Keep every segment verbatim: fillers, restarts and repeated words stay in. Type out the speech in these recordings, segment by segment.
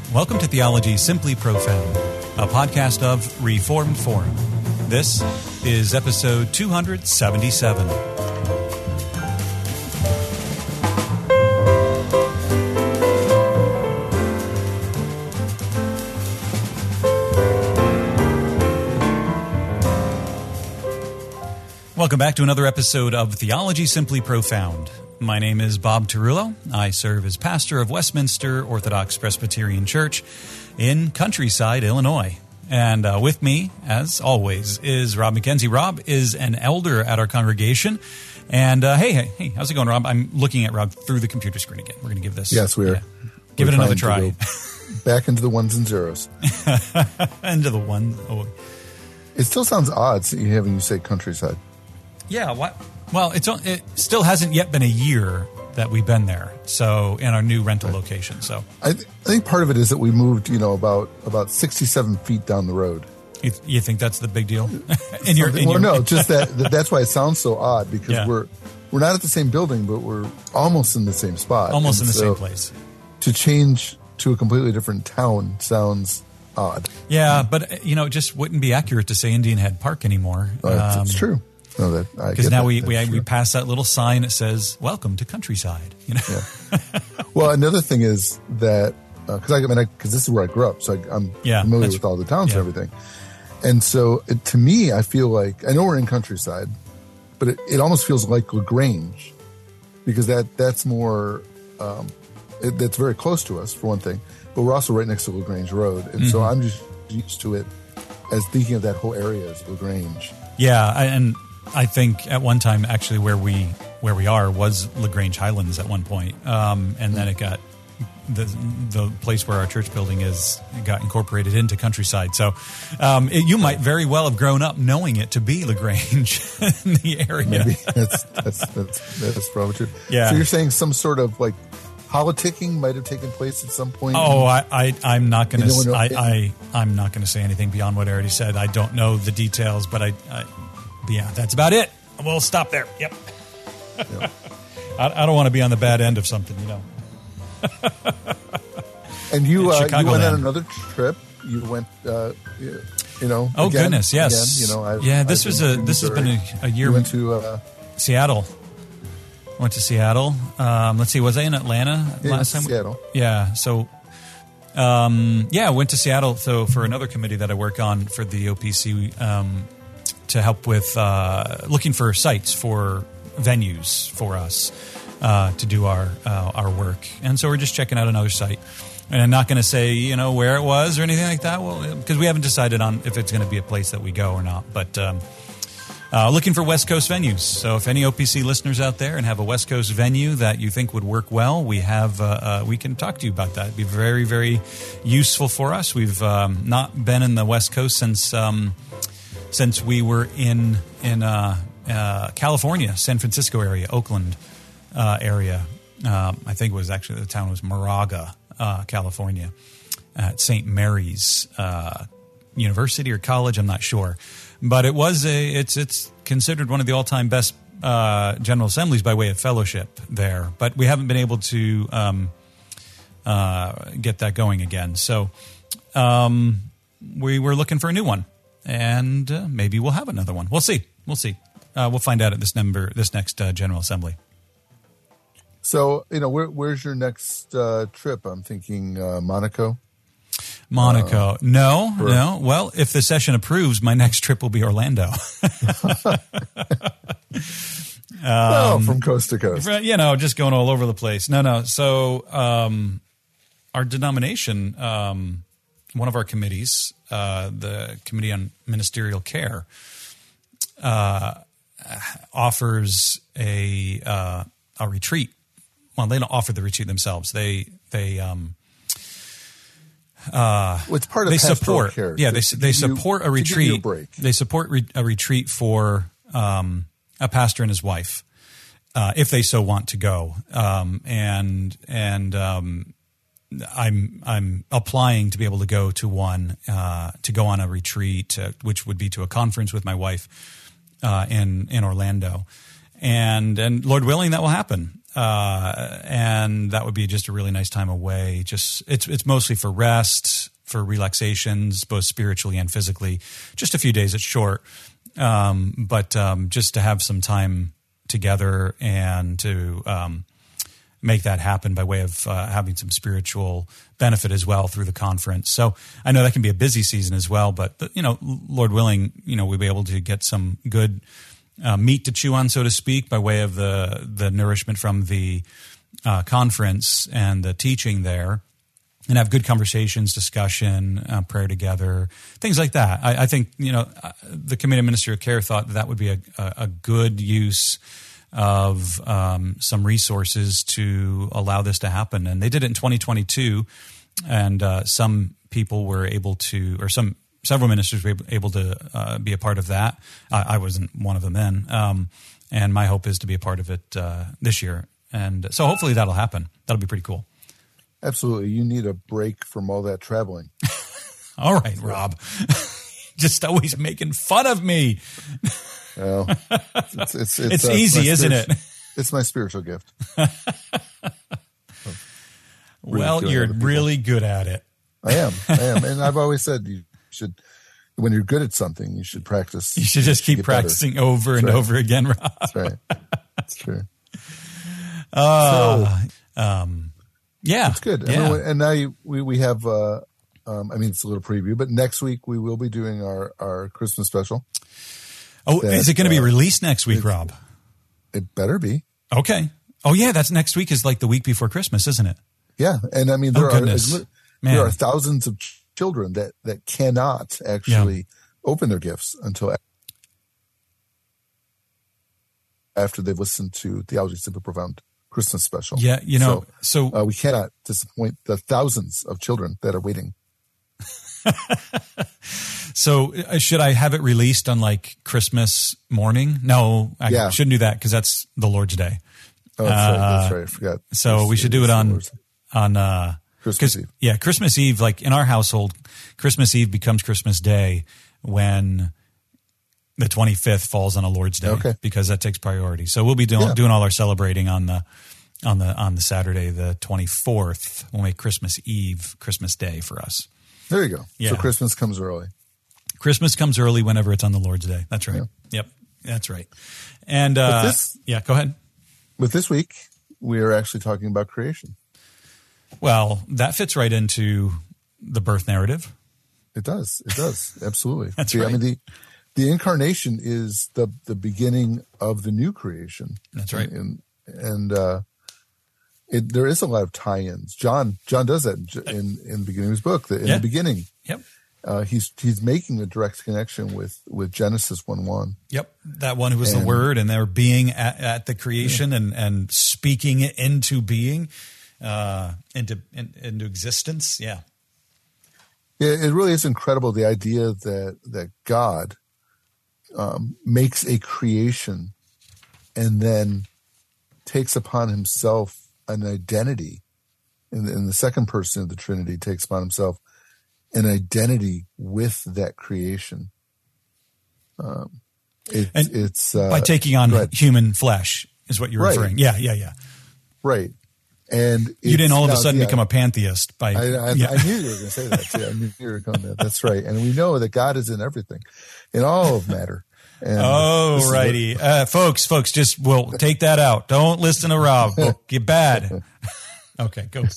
Welcome to Theology Simply Profound, a podcast of Reformed Forum. This is episode two seventy-seven. Welcome back to another episode of Theology Simply Profound. My name is Bob Tarullo. I serve as pastor of Westminster Orthodox Presbyterian Church in Countryside, Illinois. And uh, with me, as always, is Rob McKenzie. Rob is an elder at our congregation. And uh, hey, hey, hey, how's it going, Rob? I'm looking at Rob through the computer screen again. We're going to give this. Yes, we are. Yeah, give it another try. Back into the ones and zeros. into the one. Oh. It still sounds odd having you say Countryside. Yeah, what? Well, it's it still hasn't yet been a year that we've been there. So in our new rental location. So I, th- I think part of it is that we moved, you know, about about sixty-seven feet down the road. You, you think that's the big deal? in your, in well, your... no, just that, that that's why it sounds so odd because yeah. we're we're not at the same building, but we're almost in the same spot, almost and in the so same place. To change to a completely different town sounds odd. Yeah, but you know, it just wouldn't be accurate to say Indian Head Park anymore. Uh, that's, um, it's true. No, that because now that. we we, That's we true. pass that little sign that says "Welcome to Countryside." You know. Yeah. Well, another thing is that because uh, I, I mean, because this is where I grew up, so I, I'm yeah, familiar with all the towns yeah. and everything. And so, it, to me, I feel like I know we're in Countryside, but it, it almost feels like LaGrange because that that's more um, it, that's very close to us for one thing, but we're also right next to LaGrange Road, and mm-hmm. so I'm just used to it as thinking of that whole area as LaGrange. Yeah, I, and. I think at one time, actually, where we where we are was LaGrange Highlands at one point, um, and then it got the the place where our church building is got incorporated into Countryside. So um, it, you might very well have grown up knowing it to be LaGrange in the area. Maybe that's that's that's, that's probably true. Yeah. So you're saying some sort of like politicking might have taken place at some point. Oh, I, I I'm not going to I, it, I I'm not going to say anything beyond what I already said. I don't know the details, but I. I Yeah, that's about it. We'll stop there. Yep. yep. I, I don't want to be on the bad end of something, you know. and you, uh, you went land. on another trip. You went, uh, you, you know. Oh again, goodness, yes. Again, you know, I've, yeah, this I've was a this has been a, a year. You went to uh, Seattle. Went to Seattle. Um, let's see, was I in Atlanta yeah, last time? Seattle. Yeah. So, um, yeah, I went to Seattle. So for another committee that I work on for the O P C. Um, to help with uh, looking for sites for venues for us uh, to do our uh, our work. And so we're just checking out another site. And I'm not going to say, you know, where it was or anything like that, well, because we haven't decided on if it's going to be a place that we go or not. But um, uh, looking for West Coast venues. So if any O P C listeners out there and have a West Coast venue that you think would work well, we have uh, uh, we can talk to you about that. It'd be very, very useful for us. We've um, not been in the West Coast since... Um, Since we were in in uh, uh, California, San Francisco area, Oakland uh, area, um, I think it was actually the town was Moraga, uh, California, at Saint Mary's uh, University or college. I'm not sure, but it was a it's it's considered one of the all time best uh, General Assemblies by way of fellowship there. But we haven't been able to um, uh, get that going again, so um, we were looking for a new one. And uh, maybe we'll have another one. We'll see. We'll see. Uh, we'll find out at this number, this next uh, General Assembly. So, you know, where, where's your next uh, trip? I'm thinking uh, Monaco. Monaco. Uh, no, or, no. Well, if the session approves, my next trip will be Orlando. um, well, from coast to coast. You know, just going all over the place. No, no. So um, our denomination, um, one of our committees, Uh, the Committee on Ministerial Care uh, offers a uh, a retreat. Well, they don't offer the retreat themselves. They they um, uh, well, it's part of they pastoral support. care. Yeah, to, they to they you, support a retreat. A break. They support re- a retreat for um, a pastor and his wife, uh, if they so want to go. Um, and and um, I'm I'm applying to be able to go to one uh, to go on a retreat, uh, which would be to a conference with my wife uh, in in Orlando, and and Lord willing, that will happen. uh, and that would be just a really nice time away. Just it's it's mostly for rest, for relaxations, both spiritually and physically. Just a few days. It's short, um, but um, just to have some time together and to um, make that happen by way of uh, having some spiritual benefit as well through the conference. So I know that can be a busy season as well, but, but you know, Lord willing, you know, we'll be able to get some good uh, meat to chew on, so to speak, by way of the the nourishment from the uh, conference and the teaching there, and have good conversations, discussion, uh, prayer together, things like that. I, I think, you know, the Committee of Ministry of Care thought that, that would be a, a, a good use of um, some resources to allow this to happen. And they did it in twenty twenty-two, and uh, some people were able to, or some several ministers were able to uh, be a part of that. I, I wasn't one of them then. Um, and my hope is to be a part of it uh, this year. And so hopefully that'll happen. That'll be pretty cool. Absolutely. You need a break from all that traveling. All right, Rob. Just always making fun of me. Well, it's, it's, it's, it's uh, easy, isn't it? It's my spiritual gift. Well, you're really good at it. I am. I am. And I've always said you should, when you're good at something, you should practice. You should just keep practicing better. over That's and right. over again, Rob. That's right. That's true. Uh, so, um, yeah. It's good. Yeah. And, and now you, we, we have, uh, um, I mean, it's a little preview, but next week we will be doing our, our Christmas special. Oh, that, is it going to be uh, released next week, Rob? It better be. Okay. Oh, yeah. That's next week is like the week before Christmas, isn't it? Yeah. And I mean, there, oh, are, there Man. are thousands of children that, that cannot actually yeah. open their gifts until after they've listened to Theology Simple Profound Christmas special. Yeah. You know, so, so uh, we cannot disappoint the thousands of children that are waiting. So uh, should I have it released on like Christmas morning? No, I yeah. shouldn't do that because that's the Lord's Day. Oh, that's, uh, right. that's right. I forgot. So it's, we should do it on, on, uh, Christmas Eve. Yeah. Christmas Eve, like in our household, Christmas Eve becomes Christmas Day when the twenty-fifth falls on a Lord's Day okay. because that takes priority. So we'll be doing, yeah. doing all our celebrating on the, on the, on the Saturday, the twenty-fourth. We'll make Christmas Eve, Christmas Day for us. There you go. Yeah. So Christmas comes early. Christmas comes early whenever it's on the Lord's Day. That's right. Yeah. Yep. That's right. And, uh, this, yeah, go ahead. With this week, we are actually talking about creation. Well, that fits right into the birth narrative. It does. It does. Absolutely. That's See, right. I mean, the, the incarnation is the, the beginning of the new creation. That's right. And, and, uh, it, there is a lot of tie-ins. John, John does that in, in the beginning of his book. In yeah. the beginning, yep. Uh, he's he's making a direct connection with, with Genesis one one. Yep, that one who was and, the Word, and they were being at, at the creation yeah. and, and speaking it into being, uh, into in, into existence. Yeah, yeah, it really is incredible the idea that that God um, makes a creation and then takes upon himself an identity. In the, in the second person of the Trinity, takes upon himself an identity with that creation. Um, it, it's uh, by taking on human flesh is what you're right. referring. Yeah, yeah, yeah. Right. And you didn't all of a sudden yeah, become a pantheist by. I, I, yeah. I knew you were going to say that too. I knew you were going to. That's right. And we know that God is in everything, in all of matter. And oh, righty, what, uh, folks, folks, just we'll take that out. Don't listen to Rob. We'll get bad. Okay, go.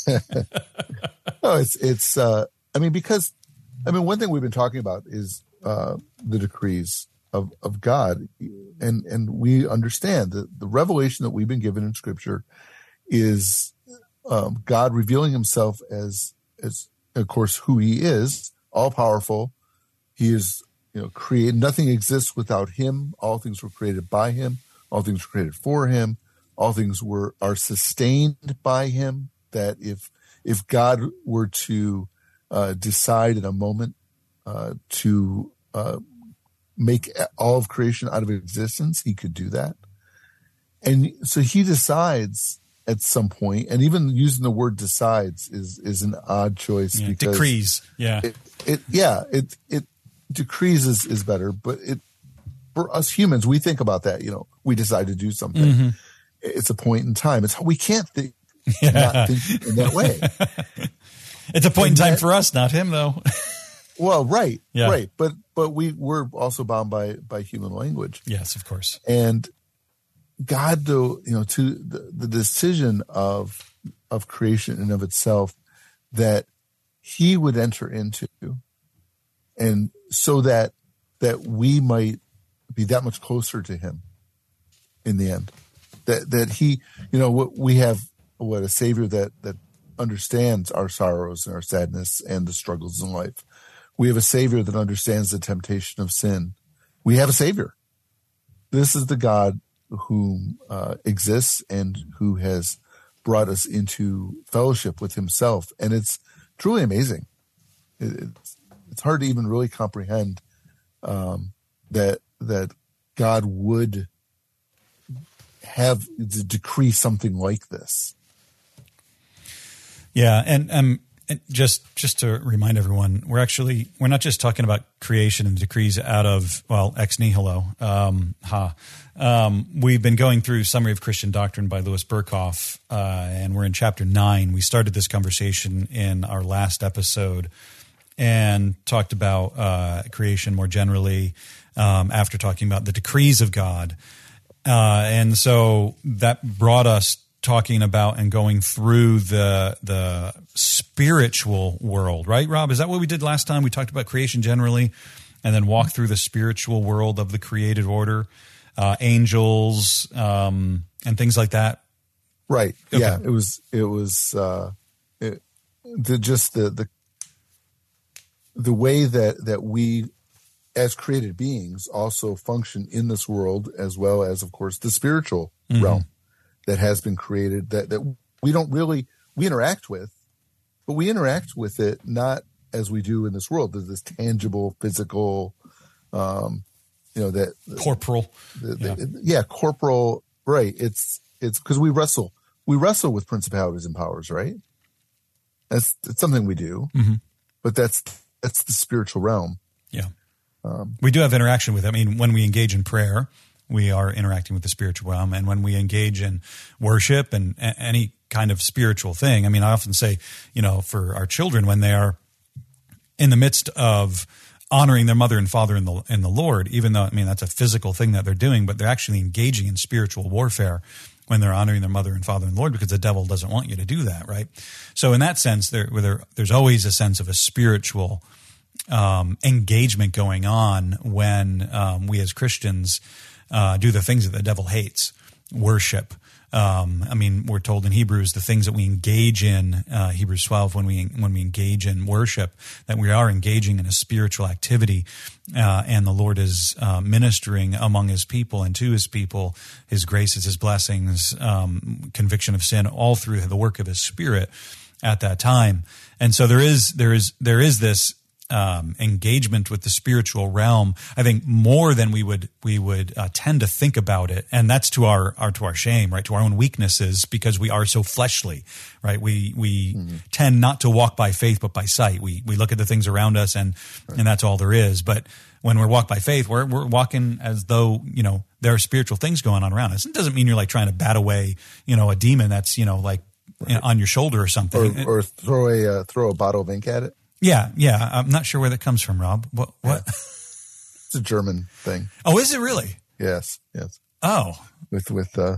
No, it's it's. Uh, I mean, because, I mean, one thing we've been talking about is uh, the decrees of, of God. And and we understand that the revelation that we've been given in Scripture is um, God revealing himself as, as, of course, who he is, all-powerful. He is, you know, created. Nothing exists without him. All things were created by him. All things were created for him. All things were are sustained by him. That if if God were to Uh, decide in a moment uh, to uh, make all of creation out of existence, he could do that. And so he decides at some point, and even using the word decides is is an odd choice. Yeah, because decrees. Yeah. It, it yeah, it it decrees is, is better, but it for us humans, we think about that, you know, we decide to do something. Mm-hmm. it's a point in time. It's we can't think yeah. not think in that way. It's a point and in time that, for us, not him, though. Well, right, yeah. right, but but we we're also bound by by human language. Yes, of course. And God, though, you know, to the, the decision of of creation in of itself, that He would enter into, and so that that we might be that much closer to Him in the end. That that He, you know, what we have, what a Savior that that understands our sorrows and our sadness and the struggles in life. We have a Savior that understands the temptation of sin. We have a Savior. This is the God who uh, exists and who has brought us into fellowship with Himself, and it's truly amazing. It, it's it's hard to even really comprehend um, that that God would have to decree something like this. Yeah, and um, and just just to remind everyone, we're actually we're not just talking about creation and decrees out of well ex nihilo. Um, ha, um, we've been going through Summary of Christian Doctrine by Louis Berkhoff, uh, and we're in chapter nine. We started this conversation in our last episode and talked about uh, creation more generally. Um, after talking about the decrees of God, uh, and so that brought us talking about and going through the the spiritual world, right, Rob? Is that what we did last time? We talked about creation generally and then walked through the spiritual world of the created order, uh, angels, um, and things like that. Right. Okay. Yeah. It was, it was, uh, it, the, just the, the, the way that, that we as created beings also function in this world, as well as, of course, the spiritual mm-hmm. realm that has been created, that, that we don't really, we interact with, but we interact with it not as we do in this world. There's this tangible, physical, um, you know, that corporal, the, the, yeah. yeah, corporal, right. It's, it's because we wrestle, we wrestle with principalities and powers, right? That's, it's something we do, mm-hmm. but that's, that's the spiritual realm. Yeah. Um, we do have interaction with it. I mean, when we engage in prayer, we are interacting with the spiritual realm. And when we engage in worship and a- any kind of spiritual thing, I mean, I often say, you know, for our children, when they are in the midst of honoring their mother and father in the in the Lord, even though, I mean, that's a physical thing that they're doing, but they're actually engaging in spiritual warfare when they're honoring their mother and father in the Lord, because the devil doesn't want you to do that, right? So in that sense, there, there there's always a sense of a spiritual um, engagement going on when um, we as Christians Uh, do the things that the devil hates, worship. Um, I mean, we're told in Hebrews the things that we engage in, uh, Hebrews twelve, when we when we engage in worship, that we are engaging in a spiritual activity, uh, and the Lord is uh, ministering among His people and to His people, His graces, His blessings, um, conviction of sin, all through the work of His Spirit at that time. And so there is there is there is this Um, engagement with the spiritual realm, I think, more than we would we would uh, tend to think about it, and that's to our, our to our shame, right? To our own weaknesses, because we are so fleshly, right? We we mm-hmm. tend not to walk by faith but by sight. We we look at the things around us, and right. and that's all there is. But when we're walked by faith, we're we're walking as though, you know, there are spiritual things going on around us. It doesn't mean you're like trying to bat away, you know, a demon that's, you know, like right. you know, on your shoulder or something, or, or throw a uh, throw a bottle of ink at it. Yeah, yeah. I'm not sure where that comes from, Rob. What? What? Yeah. It's a German thing. Oh, is it really? Yes, yes. Oh, with with uh,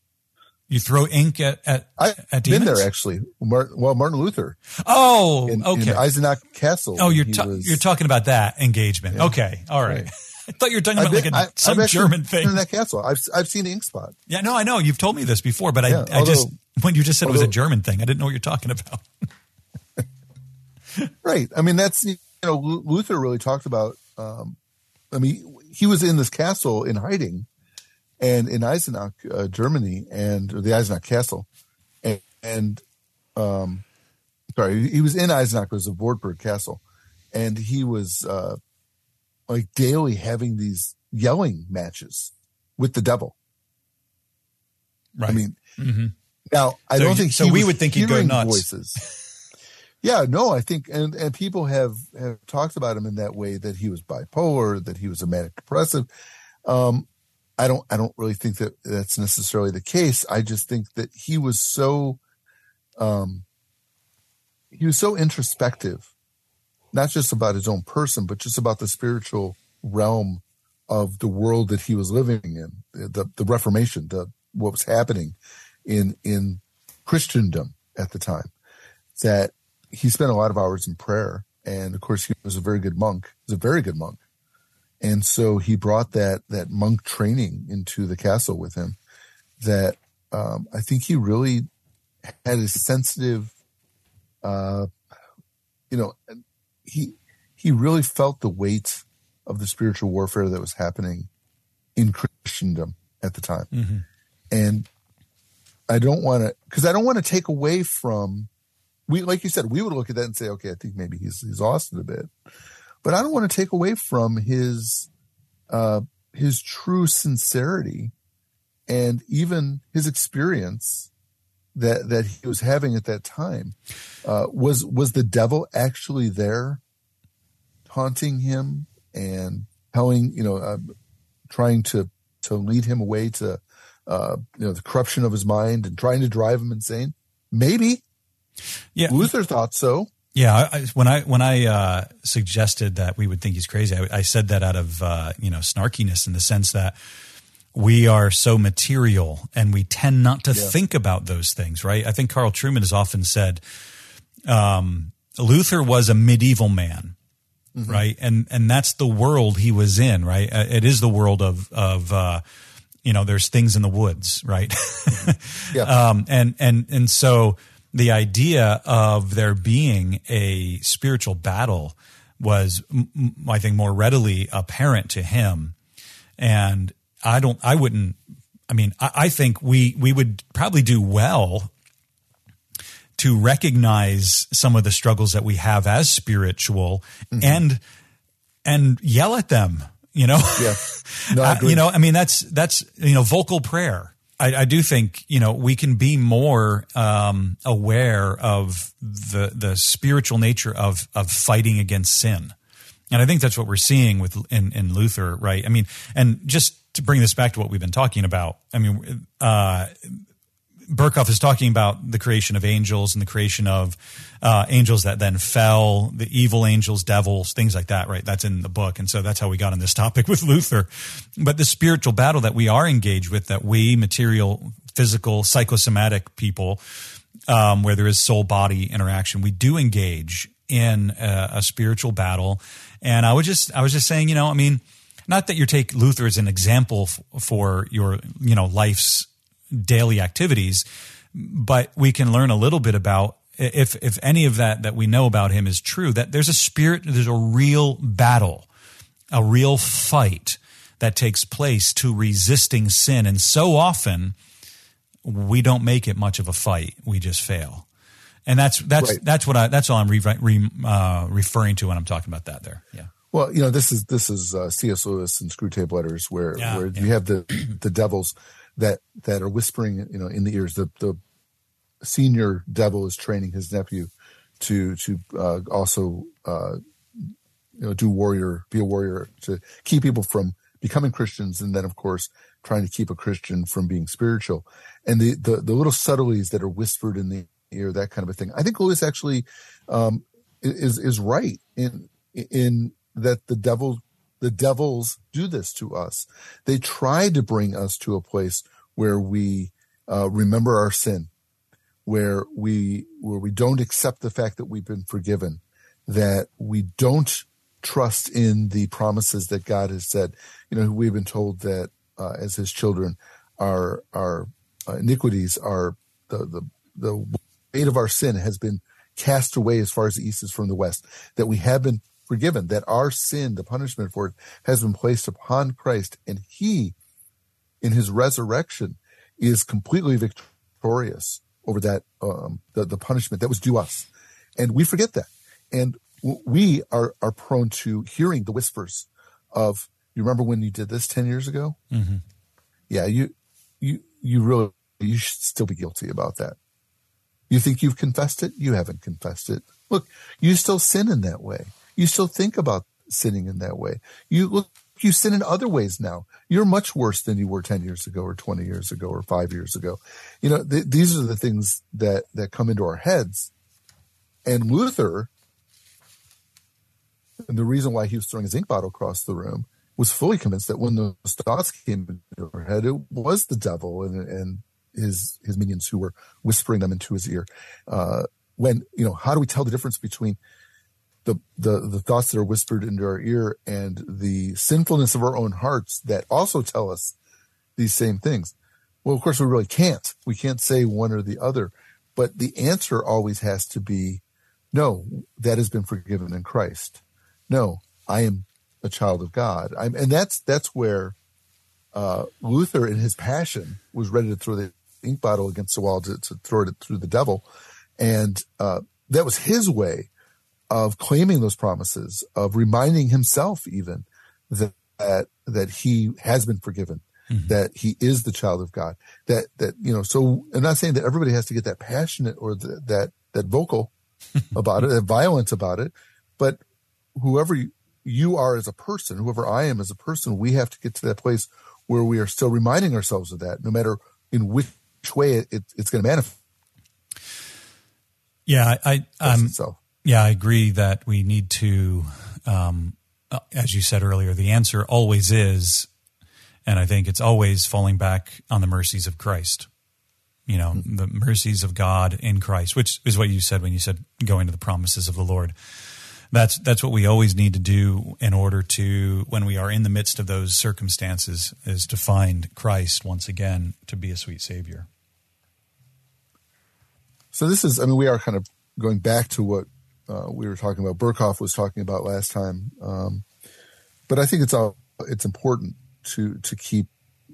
you throw ink at at, I've at been demons? there actually. Martin, well, Martin Luther. Oh, in, okay. In Eisenach Castle. Oh, you're ta- was, you're talking about that engagement. Yeah. Okay, all right. right. I thought you were talking about been, like a, I, some I've German thing. In that castle, I've I've seen Ink Spot. Yeah, no, I know you've told me this before, but I yeah, I although, just when you just said although, it was a German thing, I didn't know what you're talking about. Right. I mean, that's, you know, Luther really talked about, um, I mean, he was in this castle in hiding and in Eisenach, uh, Germany, and the Eisenach Castle. And, and um, sorry, he was in Eisenach, it was a Wartburg Castle. And he was uh, like daily having these yelling matches with the devil. Right. I mean, mm-hmm. now, I so don't think so he we was would think he'd go nuts. Voices. Yeah, no, I think, and, and people have, have talked about him in that way, that he was bipolar, that he was a manic depressive. Um, I don't, I don't really think that that's necessarily the case. I just think that he was so, um, he was so introspective, not just about his own person, but just about the spiritual realm of the world that he was living in, the, the Reformation, the, what was happening in, in Christendom at the time, that he spent a lot of hours in prayer. And of course he was a very good monk. He was a very good monk. And so he brought that, that monk training into the castle with him, that, um, I think he really had a sensitive, uh, you know, he, he really felt the weight of the spiritual warfare that was happening in Christendom at the time. Mm-hmm. And I don't want to, cause I don't want to take away from, we, like you said, we would look at that and say, okay, I think maybe he's, he's lost it a bit, but I don't want to take away from his, uh, his true sincerity and even his experience that, that he was having at that time. Uh, was, was the devil actually there taunting him and telling, you know, uh, trying to, to lead him away to, uh, you know, the corruption of his mind and trying to drive him insane? Maybe. Yeah. Luther thought so. Yeah. I, when I, when I, uh, suggested that we would think he's crazy, I, I said that out of, uh, you know, snarkiness, in the sense that we are so material and we tend not to yeah. think about those things, right? I think Carl Trueman has often said, um, Luther was a medieval man. Mm-hmm. Right. And, and that's the world he was in, right? It is the world of, of, uh, you know, there's things in the woods, right? yeah. Um, and, and, and so the idea of there being a spiritual battle was, m- I think, more readily apparent to him. And I don't, I wouldn't, I mean, I, I think we, we would probably do well to recognize some of the struggles that we have as spiritual, mm-hmm. and, and yell at them, you know? Yeah. No, I agree. Uh, you know, I mean, that's, that's, you know, vocal prayer. I, I do think, you know, we can be more, um, aware of the, the spiritual nature of, of fighting against sin. And I think that's what we're seeing with, in, in Luther, right? I mean, and just to bring this back to what we've been talking about, I mean, uh, Berkhoff is talking about the creation of angels and the creation of uh, angels that then fell, the evil angels, devils, things like that, right? That's in the book. And so that's how we got on this topic with Luther. But the spiritual battle that we are engaged with, that we, material, physical, psychosomatic people, um, where there is soul-body interaction, we do engage in a, a spiritual battle. And I was just, I was just saying, you know, I mean, not that you take Luther as an example f- for your, you know, life's daily activities, but we can learn a little bit about, if if any of that that we know about him is true, that there's a spirit, there's a real battle, a real fight that takes place to resisting sin. And so often we don't make it much of a fight. We just fail. And that's that's right. that's what I that's all I'm re, re, uh, referring to when I'm talking about that there. Yeah. Well, you know, this is this is uh, C S Lewis and Screwtape Letters, where yeah, where yeah. you have the the devils that that are whispering, you know, in the ears. The the senior devil is training his nephew to to uh, also uh, you know do warrior, be a warrior, to keep people from becoming Christians, and then of course trying to keep a Christian from being spiritual. And the the, the little subtleties that are whispered in the ear, that kind of a thing. I think Lewis actually um, is is right in in that the devil. The devils do this to us. They try to bring us to a place where we uh, remember our sin, where we where we don't accept the fact that we've been forgiven, that we don't trust in the promises that God has said. You know, we've been told that uh, as His children, our our uh, iniquities are the the the weight of our sin has been cast away as far as the east is from the west. That we have been forgiven, that our sin, the punishment for it, has been placed upon Christ, and He, in His resurrection, is completely victorious over that um, the, the punishment that was due us, and we forget that, and w- we are are prone to hearing the whispers of, "You remember when you did this ten years ago? Mm-hmm. Yeah, you you you really you should still be guilty about that. You think you've confessed it? You haven't confessed it. Look, you still sin in that way." You still think about sinning in that way. You look you sin in other ways now. You're much worse than you were ten years ago or twenty years ago or five years ago. You know, th- these are the things that, that come into our heads. And Luther, and the reason why he was throwing his ink bottle across the room, was fully convinced that when those thoughts came into her head, it was the devil and, and his his minions who were whispering them into his ear. Uh, when, you know, how do we tell the difference between the, the, the thoughts that are whispered into our ear and the sinfulness of our own hearts that also tell us these same things? Well, of course, we really can't. We can't say one or the other. But the answer always has to be, no, that has been forgiven in Christ. No, I am a child of God. I'm, and that's that's where uh, Luther, in his passion, was ready to throw the ink bottle against the wall to, to throw it through the devil. And uh, that was his way of claiming those promises, of reminding himself even that that, that he has been forgiven, mm-hmm. that he is the child of God. That that you know. So I'm not saying that everybody has to get that passionate or the, that that vocal about it, that violent about it, but whoever you, you are as a person, whoever I am as a person, we have to get to that place where we are still reminding ourselves of that, no matter in which way it, it, it's going to manifest. Yeah, I, I um, yeah, I agree that we need to, um, as you said earlier, the answer always is, and I think it's always falling back on the mercies of Christ. You know, mm-hmm. the mercies of God in Christ, which is what you said when you said going to the promises of the Lord. That's that's what we always need to do in order to, when we are in the midst of those circumstances, is to find Christ once again to be a sweet Savior. So this is, I mean, we are kind of going back to what uh, we were talking about, Berkhoff was talking about last time. Um, but I think it's all, it's important to to keep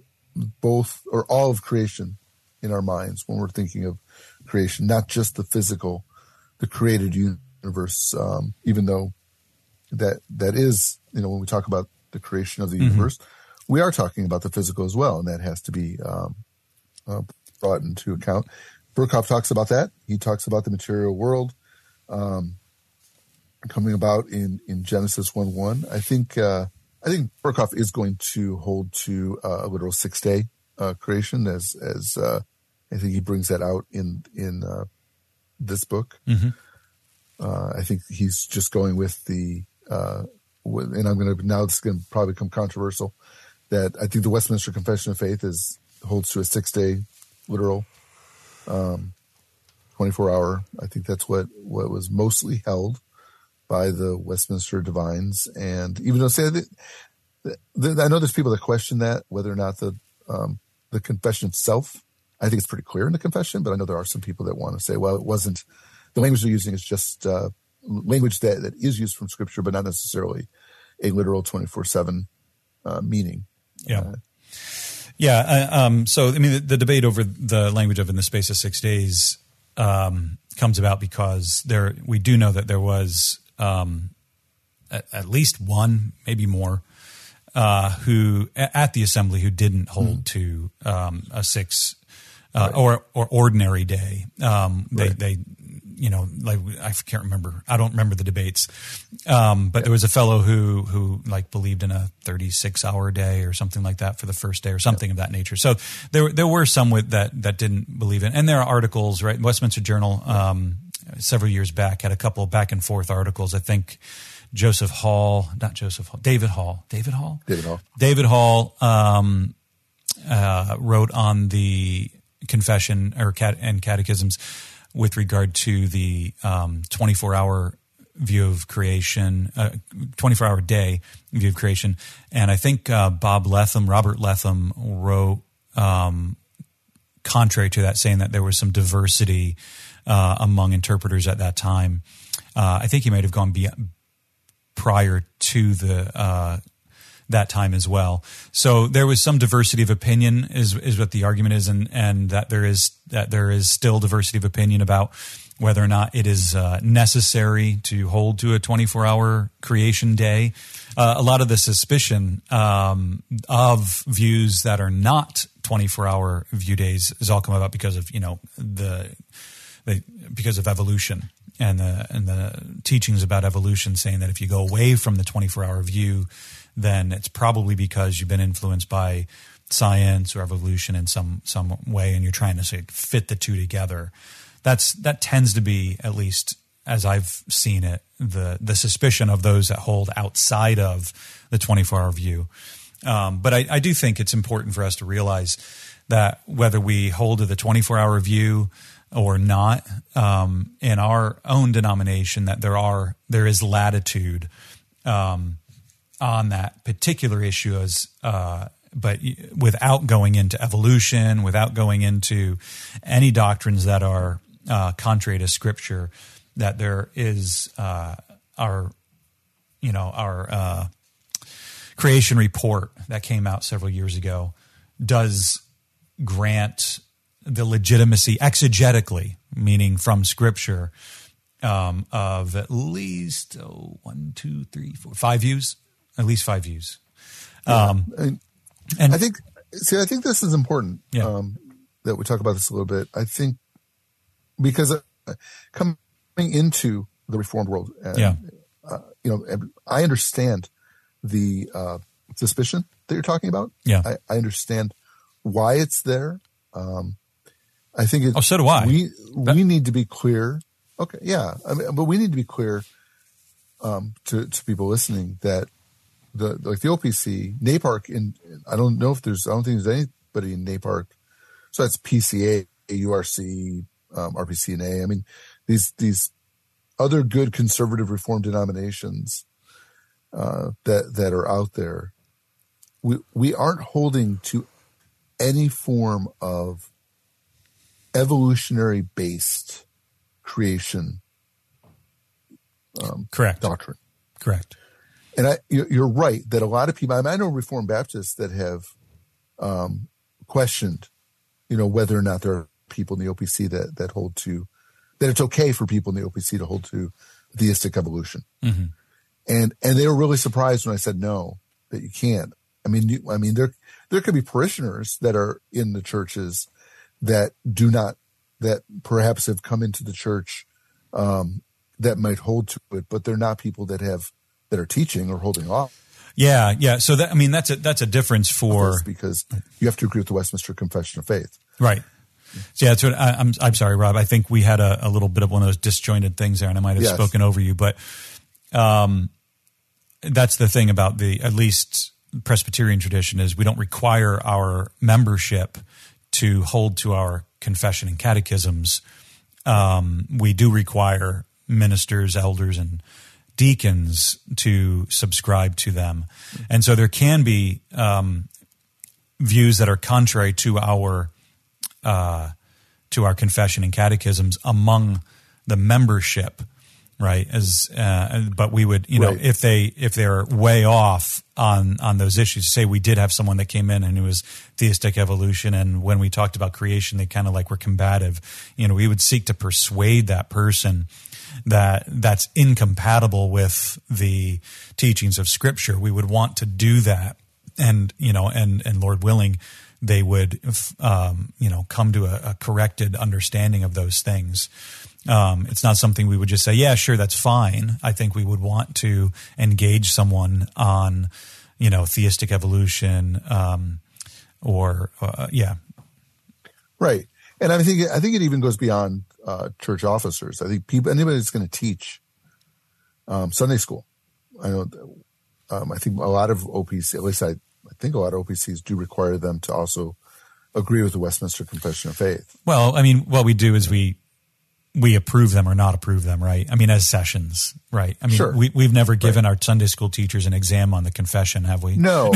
both or all of creation in our minds when we're thinking of creation, not just the physical, the created universe, um, even though that that is, you know, when we talk about the creation of the mm-hmm. universe, we are talking about the physical as well, and that has to be um, uh, brought into account. Berkhoff talks about that. He talks about the material world um, coming about in, in Genesis one one. I think uh, I think Berkhoff is going to hold to uh, a literal six day uh, creation, as as uh, I think he brings that out in in uh, this book. Mm-hmm. Uh, I think he's just going with the, uh, with, and I'm going to now. This is going to probably become controversial. That I think the Westminster Confession of Faith is holds to a six day literal. Um, twenty-four hour. I think that's what, what was mostly held by the Westminster divines. And even though say that, that, I know there's people that question that, whether or not the, um, the confession itself, I think it's pretty clear in the confession, but I know there are some people that want to say, well, it wasn't, the language they're using is just, uh, language that, that is used from scripture, but not necessarily a literal twenty-four seven, uh, meaning. Yeah. Uh, Yeah. Uh, um, so, I mean, the, the debate over the language of in the space of six days um, comes about because there we do know that there was um, at, at least one, maybe more, uh, who at the assembly who didn't hold mm-hmm. to um, a six uh, right. or or ordinary day. Um, they right. they. You know, like I can't remember. I don't remember the debates. Um, but yeah. there was a fellow who, who like believed in a thirty-six hour day or something like that for the first day or something yeah. of that nature. So there, there were some with that, that didn't believe in, and there are articles, right? Westminster Journal, um, several years back had a couple of back and forth articles. I think Joseph Hall, not Joseph Hall, David Hall, David Hall, David Hall, David Hall, um, uh, wrote on the confession or cat and catechisms with regard to the um, twenty-four hour view of creation, uh, twenty-four hour day view of creation. And I think uh, Bob Letham, Robert Letham wrote um, contrary to that, saying that there was some diversity uh, among interpreters at that time. Uh, I think he might have gone beyond, prior to the uh, that time as well. So there was some diversity of opinion is is what the argument is, and, and that there is that there is still diversity of opinion about whether or not it is uh, necessary to hold to a twenty-four hour creation day. Uh, a lot of the suspicion um, of views that are not twenty-four hour view days has all come about because of, you know, the, the because of evolution. and the and the teachings about evolution, saying that if you go away from the twenty-four hour view, then it's probably because you've been influenced by science or evolution in some some way, and you're trying to say fit the two together. That's that tends to be, at least as I've seen it, the the suspicion of those that hold outside of the twenty-four hour view. Um, but I, I do think it's important for us to realize that whether we hold to the twenty-four hour view or not, um, in our own denomination, that there are there is latitude um, on that particular issue, as uh, but without going into evolution, without going into any doctrines that are uh, contrary to Scripture, that there is uh, our, you know, our uh, creation report that came out several years ago does grant the legitimacy exegetically, meaning from Scripture, um, of at least oh, one, two, three, four, five views, at least five views. Um, yeah. and, and I think, see, I think this is important yeah. um, that we talk about this a little bit. I think because uh, coming into the Reformed world, and, yeah. uh, you know, I understand the uh, suspicion that you're talking about. Yeah, I, I understand why it's there. Um, I think it, oh, so do I. We that- we need to be clear. Okay, yeah, I mean, but we need to be clear um, to to people listening that the like the O P C, NAPARC, in I don't know if there's I don't think there's anybody in NAPARC. So that's P C A, U R C, um, R P C N A. I mean, these these other good conservative Reformed denominations uh, that that are out there. We we aren't holding to any form of evolutionary based creation um, correct doctrine. Correct. And I, you're right that a lot of people, I mean, I know Reformed Baptists that have um, questioned, you know, whether or not there are people in the O P C that, that hold to, that it's okay for people in the O P C to hold to theistic evolution. Mm-hmm. And, and they were really surprised when I said no, that you can't. I mean, you, I mean, there, there could be parishioners that are in the churches that do not, that perhaps have come into the church um, that might hold to it, but they're not people that have, that are teaching or holding off. Yeah, yeah. So that, I mean, that's a that's a difference for, because you have to agree with the Westminster Confession of Faith, right? So yeah, that's what I, I'm. I'm sorry, Rob. I think we had a, a little bit of one of those disjointed things there, and I might have yes. spoken over you. But um, that's the thing about the at least Presbyterian tradition is we don't require our membership to hold to our confession and catechisms. Um, we do require ministers, elders, and deacons to subscribe to them. And so there can be um, views that are contrary to our uh, to our confession and catechisms among the membership, right? As uh, but we would, you know, right. if they if they're way off on on those issues. Say we did have someone that came in and it was theistic evolution, and when we talked about creation, they kind of like were combative. You know, we would seek to persuade that person that that's incompatible with the teachings of Scripture. We would want to do that, and you know, and and Lord willing, they would um, you know come to a, a corrected understanding of those things. Um, it's not something we would just say, yeah, sure, that's fine. I think we would want to engage someone on, you know, theistic evolution, um, or uh, yeah, right. And I think I think it even goes beyond uh, church officers. I think people, anybody that's going to teach um, Sunday school. I know. Um, I think a lot of O P C, at least I, I think a lot of O P Cs do require them to also agree with the Westminster Confession of Faith. Well, I mean, what we do is we. we approve them or not approve them, right? I mean, as sessions, right? I mean, sure. we, we've never given right. our Sunday school teachers an exam on the confession, have we? No.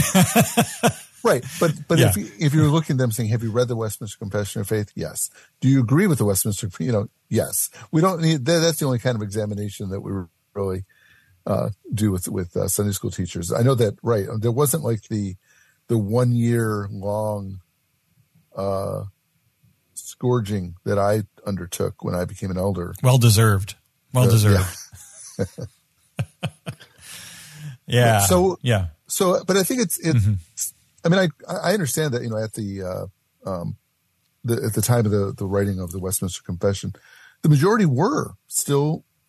Right. But but yeah. if, you, if you're looking at them saying, have you read the Westminster Confession of Faith? Yes. Do you agree with the Westminster? You know, yes. We don't need, that's the only kind of examination that we really uh, do with, with uh, Sunday school teachers. I know that, right. There wasn't like the, the one year long uh, scourging that I undertook when I became an elder. Well deserved. Well uh, deserved. Yeah. yeah. So, yeah. So, but I think it's, it's, mm-hmm. I mean, I, I understand that, you know, at the, uh, um, the, at the time of the, the writing of the Westminster Confession, the majority were still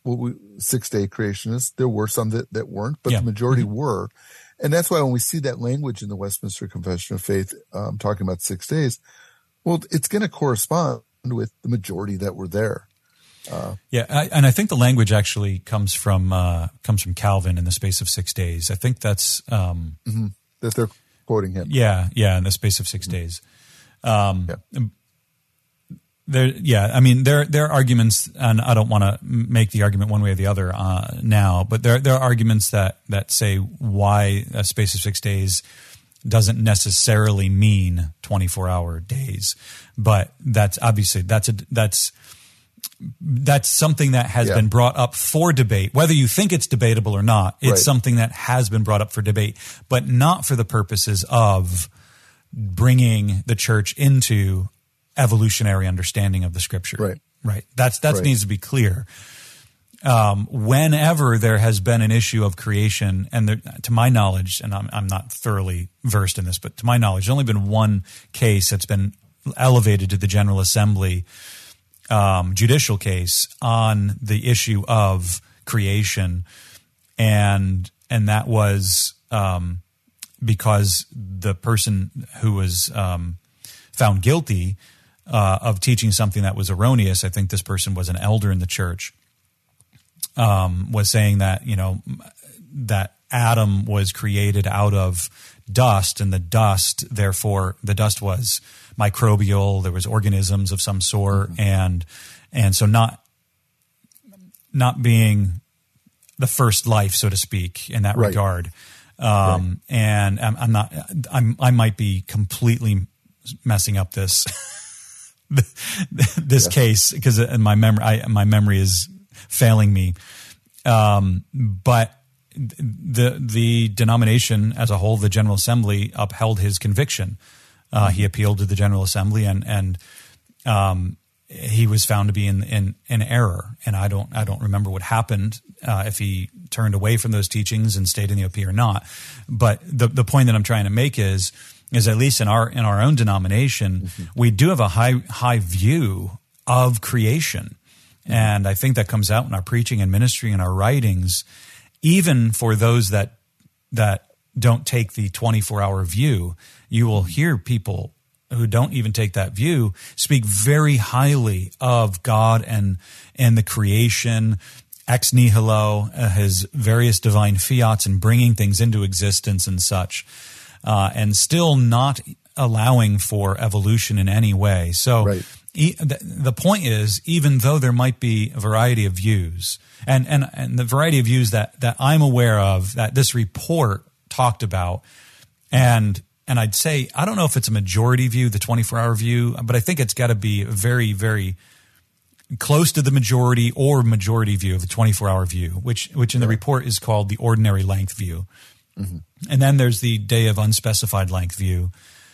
what we, six day creationists. There were some that, that weren't, but Yeah. the majority Mm-hmm. were. And that's why when we see that language in the Westminster Confession of Faith, um, talking about six days, well, it's going to correspond with the majority that were there. Uh, yeah, I, and I think the language actually comes from uh, comes from Calvin in the space of six days. I think that's um, mm-hmm, that they're quoting him. Yeah, yeah, in the space of six mm-hmm. days. Um, yeah. There, yeah, I mean, there there are arguments, and I don't want to make the argument one way or the other uh, now, but there there are arguments that that say why a space of six days doesn't necessarily mean twenty-four hour days, but that's obviously that's a that's that's something that has yeah. been brought up for debate, whether you think it's debatable or not. It's right. something that has been brought up for debate, but not for the purposes of bringing the church into evolutionary understanding of the scripture. Right. Right. That's, that right. needs to be clear. Um, whenever there has been an issue of creation, and there, to my knowledge, and I'm, I'm not thoroughly versed in this, but to my knowledge, there's only been one case that's been elevated to the General Assembly, um, judicial case on the issue of creation. And, and that was, um, because the person who was, um, found guilty uh, of teaching something that was erroneous, I think this person was an elder in the church, um, was saying that, you know, that Adam was created out of dust, and the dust, therefore, the dust was microbial, there was organisms of some sort, mm-hmm. and and so not not being the first life, so to speak, in that right. regard. Um, right. And I'm, I'm not, I'm, I might be completely messing up this this yeah. case because my memory I, my memory is failing me. Um, but the the denomination as a whole, the General Assembly, upheld his conviction. Uh, mm-hmm. He appealed to the General Assembly, and and um, he was found to be in in, in error. And I don't I don't remember what happened, uh, if he turned away from those teachings and stayed in the O P or not. But the the point that I'm trying to make is. is at least in our in our own denomination, mm-hmm. we do have a high high view of creation. Mm-hmm. And I think that comes out in our preaching and ministry and our writings, even for those that that don't take the twenty-four hour view. You will hear people who don't even take that view speak very highly of God and and the creation, ex nihilo, uh, his various divine fiats and bringing things into existence and such. Uh, and still not allowing for evolution in any way. So right. e- the, the point is, even though there might be a variety of views, and, and, and the variety of views that, that I'm aware of, that this report talked about, and and I'd say, I don't know if it's a majority view, the twenty-four hour view, but I think it's got to be very, very close to the majority or majority view of the twenty-four hour view, which which in the yeah. report is called the ordinary length view. Mm-hmm. And then there's the day of unspecified length view,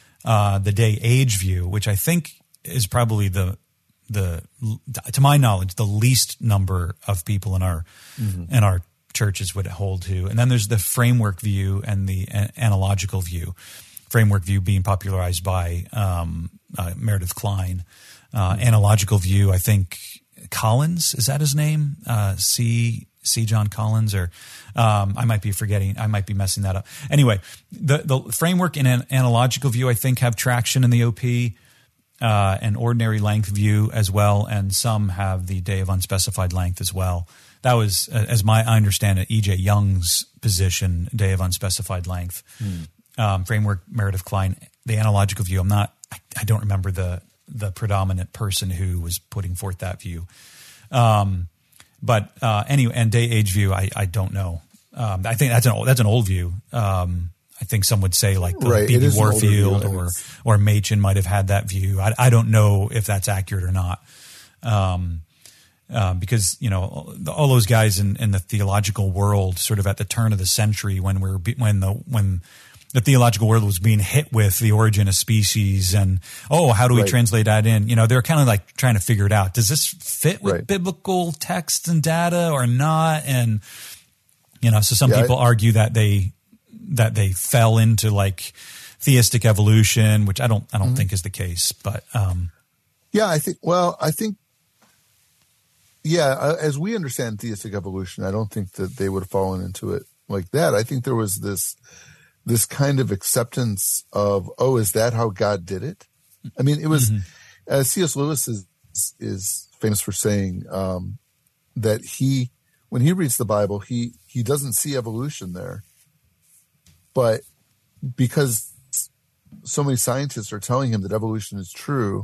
uh, the day age view, which I think is probably the the to my knowledge the least number of people in our mm-hmm. in our churches would hold to. And then there's the framework view and the a- analogical view. Framework view being popularized by um, uh, Meredith Kline. Uh, mm-hmm. Analogical view, I think Collins, is that his name? Uh, C. C. John Collins, or um, I might be forgetting, I might be messing that up. Anyway, the, the framework and an analogical view, I think, have traction in the O P, uh, an ordinary length view as well, and some have the day of unspecified length as well. That was, uh, as my I understand it, E J Young's position, day of unspecified length. Hmm. Um, framework, Meredith Kline, the analogical view. I'm not, I, I don't remember the the predominant person who was putting forth that view. Um, But uh, anyway, and day age view, I, I don't know. Um, I think that's an that's an old view. Um, I think some would say like the right. B B Warfield view, or or Machen might have had that view. I, I don't know if that's accurate or not, um, uh, because you know all those guys in, in the theological world, sort of at the turn of the century, when we're when the when the theological world was being hit with the origin of species and, oh, how do we right. translate that in? You know, they're kind of like trying to figure it out. Does this fit with right. biblical texts and data or not? And, you know, so some yeah, people I, argue that they, that they fell into like theistic evolution, which I don't, I don't mm-hmm. think is the case, but, um, yeah, I think, well, I think, yeah, uh, as we understand theistic evolution, I don't think that they would have fallen into it like that. I think there was this this kind of acceptance of, oh, is that how God did it? I mean, it was, mm-hmm. uh, C S Lewis is, is famous for saying um, that he, when he reads the Bible, he, he doesn't see evolution there. But because so many scientists are telling him that evolution is true,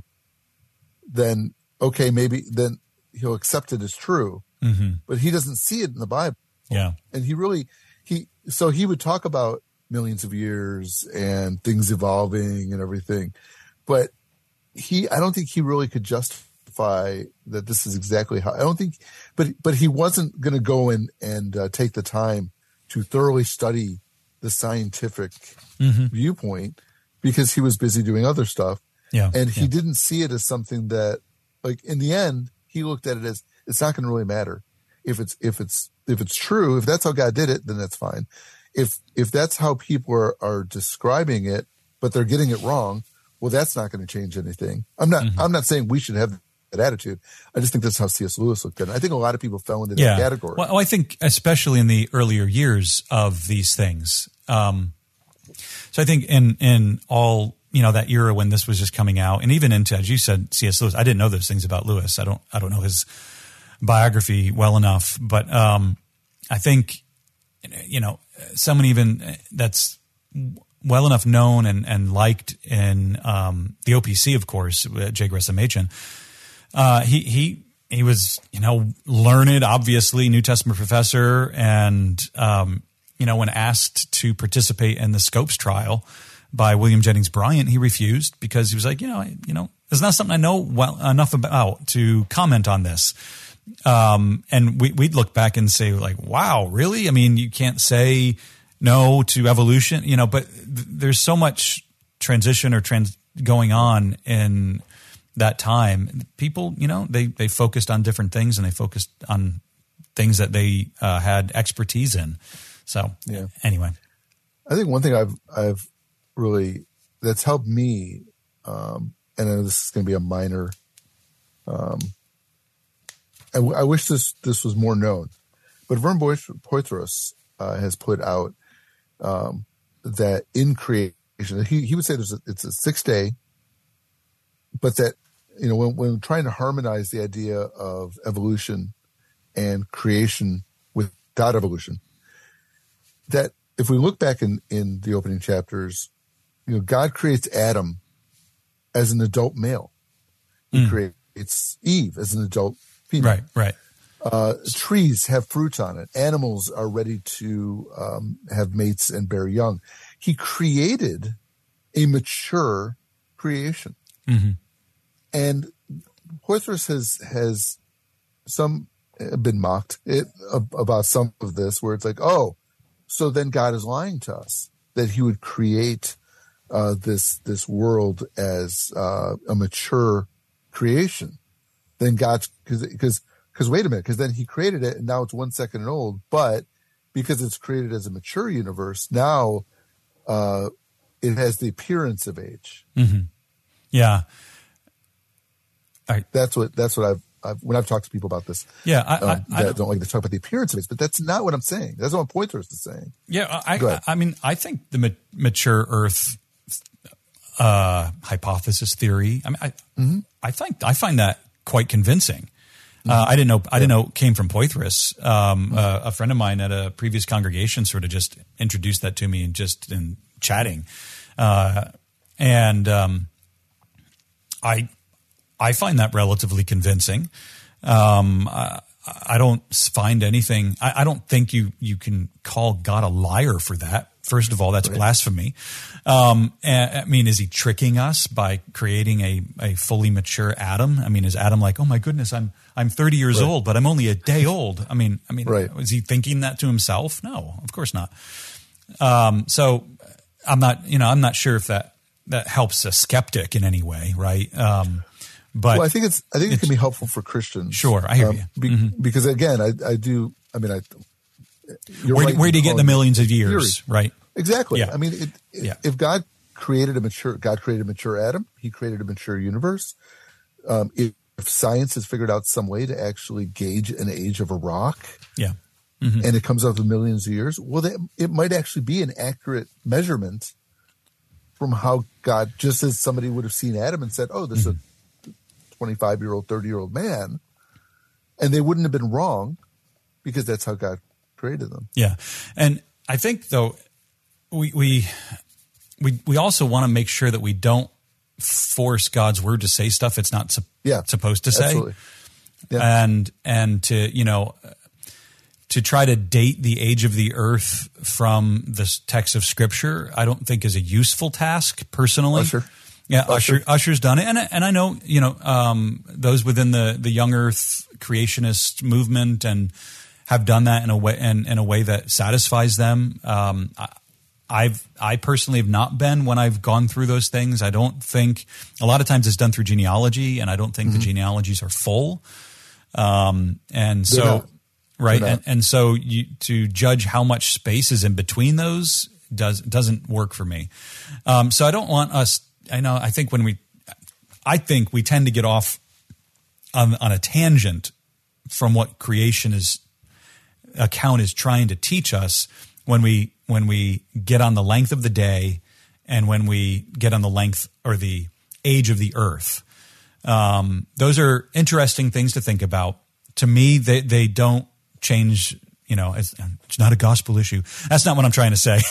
then, okay, maybe then he'll accept it as true. Mm-hmm. But he doesn't see it in the Bible. Yeah. And he really, he, so he would talk about millions of years and things evolving and everything. But he, I don't think he really could justify that this is exactly how, I don't think, but, but he wasn't going to go in and uh, take the time to thoroughly study the scientific mm-hmm. viewpoint because he was busy doing other stuff. Yeah. And he yeah. didn't see it as something that, like, in the end, he looked at it as it's not going to really matter if it's, if it's, if it's true, if that's how God did it, then that's fine. If, if that's how people are, are describing it, but they're getting it wrong, well, that's not going to change anything. I'm not, mm-hmm. I'm not saying we should have that attitude. I just think that's how C S Lewis looked at it. I think a lot of people fell into yeah. that category. Well, I think especially in the earlier years of these things. Um, so I think in, in all, you know, that era when this was just coming out, and even into, as you said, C S Lewis, I didn't know those things about Lewis. I don't, I don't know his biography well enough, but, um, I think, you know, someone even that's well enough known and, and liked in, um, the O P C, of course, J. Gresham Machen, uh, he, he, he was, you know, learned, obviously New Testament professor. And, um, you know, when asked to participate in the Scopes trial by William Jennings Bryan, he refused because he was like, you know, I, you know, it's not something I know well enough about to comment on this. Um, and we, we'd look back and say like, wow, really? I mean, you can't say no to evolution, you know, but th- there's so much transition or trans going on in that time. People, you know, they, they focused on different things and they focused on things that they uh, had expertise in. So yeah. Anyway, I think one thing I've, I've really, that's helped me, um, and I know this is going to be a minor, um, I, w- I wish this, this was more known, but Vern Poythress uh, has put out um, that in creation, he, he would say there's a, it's a six day, but that, you know, when, when trying to harmonize the idea of evolution and creation with God evolution, that if we look back in, in the opening chapters, you know, God creates Adam as an adult male. He mm. creates Eve as an adult female. Right, right. Uh, trees have fruits on it. Animals are ready to um, have mates and bear young. He created a mature creation. Mm-hmm. And Poythress has, has some been mocked it, about some of this where it's like, oh, so then God is lying to us that he would create uh, this, this world as uh, a mature creation. Then God's, cause, cause, cause wait a minute, cause then he created it and now it's one second old, but because it's created as a mature universe, now uh, it has the appearance of age. Mm-hmm. Yeah. I, that's what, that's what I've, I've, when I've talked to people about this, yeah, I, um, I, I that don't, don't like to talk about the appearance of age, but that's not what I'm saying. That's what Poythress is saying. Yeah, I, I, I mean, I think the ma- mature Earth uh, hypothesis theory. I mean, I, mm-hmm. I think I find that quite convincing. Mm-hmm. Uh, I didn't know. I didn't know it came from Poythress. Um, mm-hmm. uh, a friend of mine at a previous congregation sort of just introduced that to me, and just in chatting, uh, and um, I. I find that relatively convincing. Um, I, I don't find anything. I, I don't think you you can call God a liar for that. First of all, that's right. Blasphemy. Um, and, I mean, is he tricking us by creating a, a fully mature Adam? I mean, is Adam like, oh my goodness, I'm I'm thirty years right. old, but I'm only a day old? I mean, I mean, right. is he thinking that to himself? No, of course not. Um, so I'm not, you know, I'm not sure if that that helps a skeptic in any way, right? Um, But well, I think it's I think it can be helpful for Christians. Sure, I hear um, you. Be, mm-hmm. Because again, I, I do. I mean, I. You're where, right where do you get the millions of years? Theory. Right. Exactly. Yeah. I mean, it, it, yeah. if God created a mature, God created a mature Adam. He created a mature universe. Um, if if science has figured out some way to actually gauge an age of a rock, yeah, mm-hmm. and it comes out of millions of years, well, that, it might actually be an accurate measurement from how God, just as somebody would have seen Adam and said, oh, this mm-hmm. is a twenty-five-year-old, thirty-year-old man, and they wouldn't have been wrong because that's how God created them. Yeah, and I think, though, we we we, we also want to make sure that we don't force God's word to say stuff it's not su- yeah, supposed to say. Absolutely. Yeah. And and to, you know, to try to date the age of the earth from the text of Scripture, I don't think is a useful task personally. Usher. Yeah, Usher. Usher, Usher's done it. And, and I know, you know, um, those within the, the young earth creationist movement and have done that in a way, in, in a way that satisfies them. Um, I, I've, I personally have not been when I've gone through those things. I don't think a lot of times it's done through genealogy, and I don't think mm-hmm. the genealogies are full. Um, and so, not. right. And, and so you, to judge how much space is in between those does, doesn't work for me. Um, so I don't want us, I know, I think when we, I think we tend to get off on, on a tangent from what creation is, account is trying to teach us when we, when we get on the length of the day and when we get on the length or the age of the earth. Um, those are interesting things to think about. To me, they, they don't change, you know, it's, it's not a gospel issue. That's not what I'm trying to say.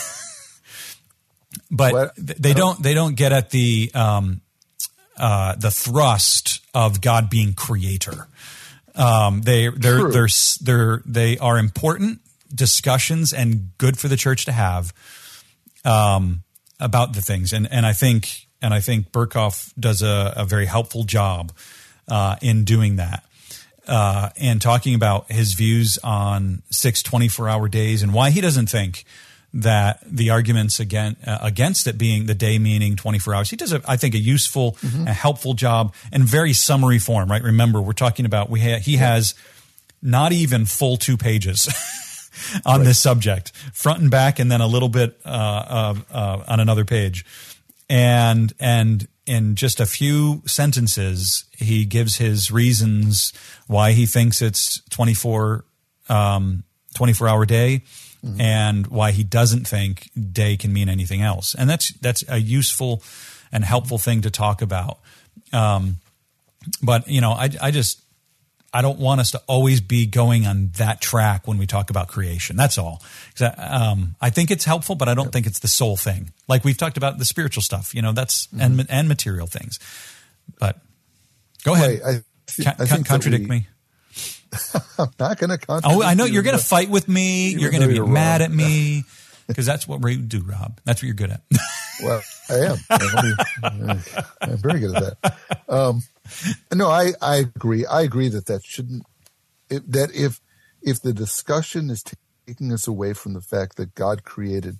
But what? they don't, they don't get at the, um, uh, the thrust of God being creator. Um, they, they're, True. they're, they're, they are important discussions and good for the church to have, um, about the things. And, and I think, and I think Berkhoff does a, a very helpful job, uh, in doing that, uh, and talking about his views on six twenty-four hour days and why he doesn't think that the arguments again, uh, against it being the day meaning twenty-four hours. He does, a, I think, a useful mm-hmm. and helpful job in very summary form, right? Remember, we're talking about, we ha- he yeah. has not even full two pages on right. this subject, front and back, and then a little bit uh, uh, uh, on another page. And and in just a few sentences, he gives his reasons why he thinks it's twenty-four, um, twenty-four hour day. Mm-hmm. And why he doesn't think day can mean anything else. And that's that's a useful and helpful thing to talk about. Um, but, you know, I, I just, I don't want us to always be going on that track when we talk about creation. That's all. I, um, I think it's helpful, but I don't yep. think it's the sole thing. Like we've talked about the spiritual stuff, you know, that's, mm-hmm. and and material things. But go ahead. Right. I, Con- I think contradict we, me. I'm not going to contradict Oh, I know you, you're going to fight with me. You're going to be mad wrong. at me because that's what we do, Rob. That's what you're good at. Well, I am. I'm, I'm very good at that. Um, no, I, I agree. I agree that that shouldn't, it, that if, if the discussion is taking us away from the fact that God created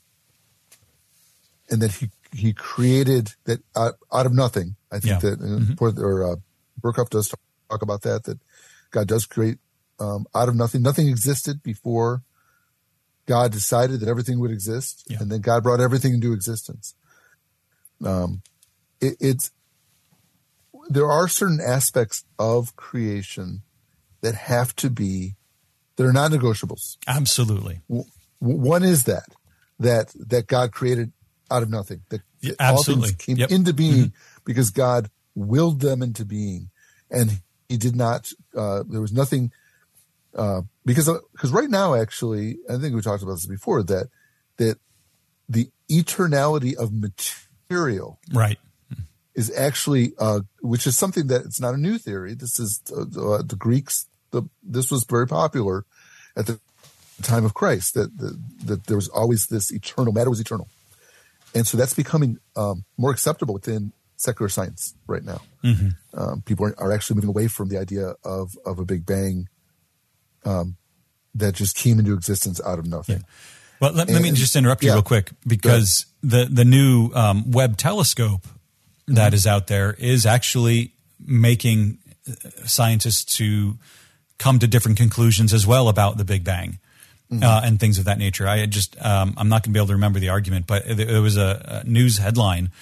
and that he, he created that out, out of nothing, I think yeah. that, mm-hmm. or uh, Berkhoff does talk about that, that God does create um, out of nothing. Nothing existed before God decided that everything would exist, yeah. and then God brought everything into existence. Um, it, it's there are certain aspects of creation that have to be that are non-negotiables. Absolutely. W- one is that that that God created out of nothing. That yeah, absolutely all things came yep. into being mm-hmm. because God willed them into being, and He did not. Uh, there was nothing uh, because because right now, actually, I think we talked about this before. That that the eternality of material, right, is actually uh, which is something that it's not a new theory. This is uh, the Greeks. The this was very popular at the time of Christ. That that, that there was always this eternal matter was eternal, and so that's becoming um, more acceptable within secular science right now. Mm-hmm. Um, people are, are actually moving away from the idea of, of a Big Bang um, that just came into existence out of nothing. Yeah. Well, let, and, let me just interrupt you yeah. real quick because the, the new um, Webb telescope that mm-hmm. is out there is actually making scientists to come to different conclusions as well about the Big Bang. Mm-hmm. Uh, and things of that nature. I just, um, I'm not going to be able to remember the argument, but there was a, a news headline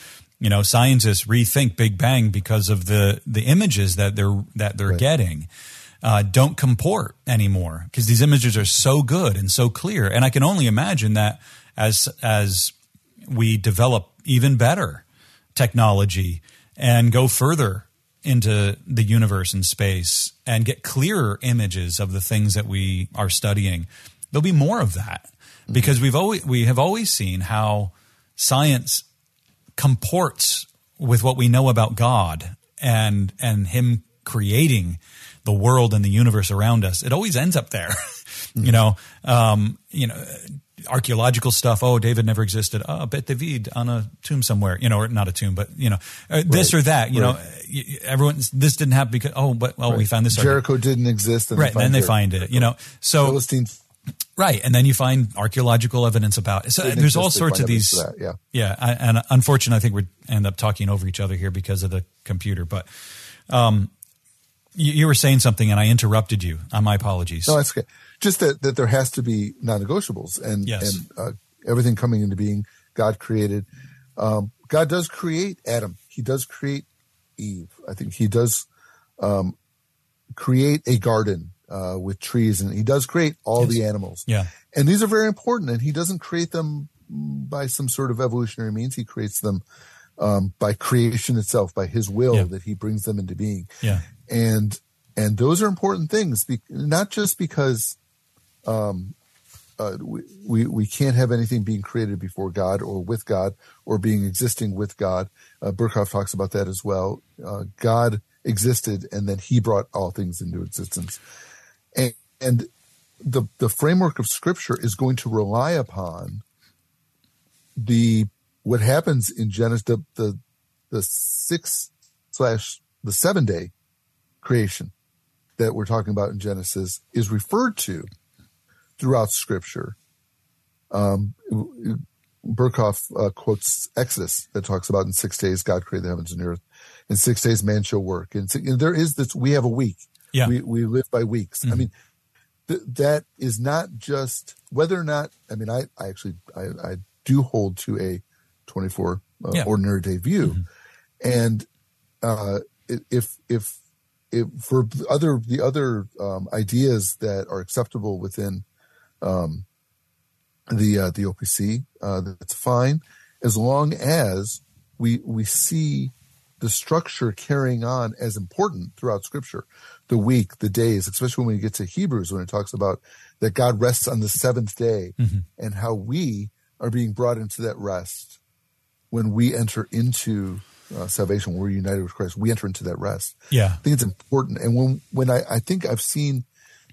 You know, scientists rethink Big Bang because of the the images that they're that they're Right. getting uh, don't comport anymore because these images are so good and so clear. And I can only imagine that as as we develop even better technology and go further into the universe and space and get clearer images of the things that we are studying, there'll be more of that because we've always we have always seen how science comports with what we know about God and and him creating the world and the universe around us. It always ends up there. Mm-hmm. You know, um, you know, archaeological stuff. Oh, David never existed. Oh, Bet David on a tomb somewhere, you know, or not a tomb, but you know, uh, this right. or that, you right. know, everyone, this didn't happen because, oh, but, well, right. we found this. Jericho argument. didn't exist. And right. They Then they Jericho. find it, you know, so. Philistines. Right. And then you find archaeological evidence about it. So Didn't there's exist, all they sorts of find these. evidence for that, Yeah. yeah. I, and unfortunately, I think we end up talking over each other here because of the computer. But um, you, you were saying something and I interrupted you. Uh, my apologies. No, that's okay. Just that, that there has to be non-negotiables and, Yes. and uh, everything coming into being, God created. Um, God does create Adam. He does create Eve. I think he does um, create a garden uh, with trees, and he does create all Yes. the animals. Yeah. And these are very important, and he doesn't create them by some sort of evolutionary means. He creates them um, by creation itself, by his will Yeah. that he brings them into being. Yeah. And and those are important things, be, not just because um, uh, we, we we can't have anything being created before God or with God or being existing with God. Uh, Berkhoff talks about that as well. Uh, God existed, and then he brought all things into existence. And, and the the framework of Scripture is going to rely upon the what happens in Genesis, the the, the six slash the seven day creation that we're talking about in Genesis is referred to throughout Scripture. Um, Berkhoff uh, quotes Exodus that talks about in six days God created the heavens and the earth. In six days man shall work. And, and there is this. We have a week. Yeah. We we live by weeks. Mm-hmm. I mean, th- that is not just whether or not. I mean, I, I actually I, I do hold to a twenty-four uh, Yeah. ordinary day view, Mm-hmm. and uh, if if if for other the other um, ideas that are acceptable within um, the uh, the O P C, uh, that's fine as long as we we see the structure carrying on as important throughout Scripture, the week, the days, especially when we get to Hebrews, when it talks about that God rests on the seventh day Mm-hmm. and how we are being brought into that rest when we enter into uh, salvation, when we're united with Christ, we enter into that rest. Yeah. I think it's important. And when, when I, I think I've seen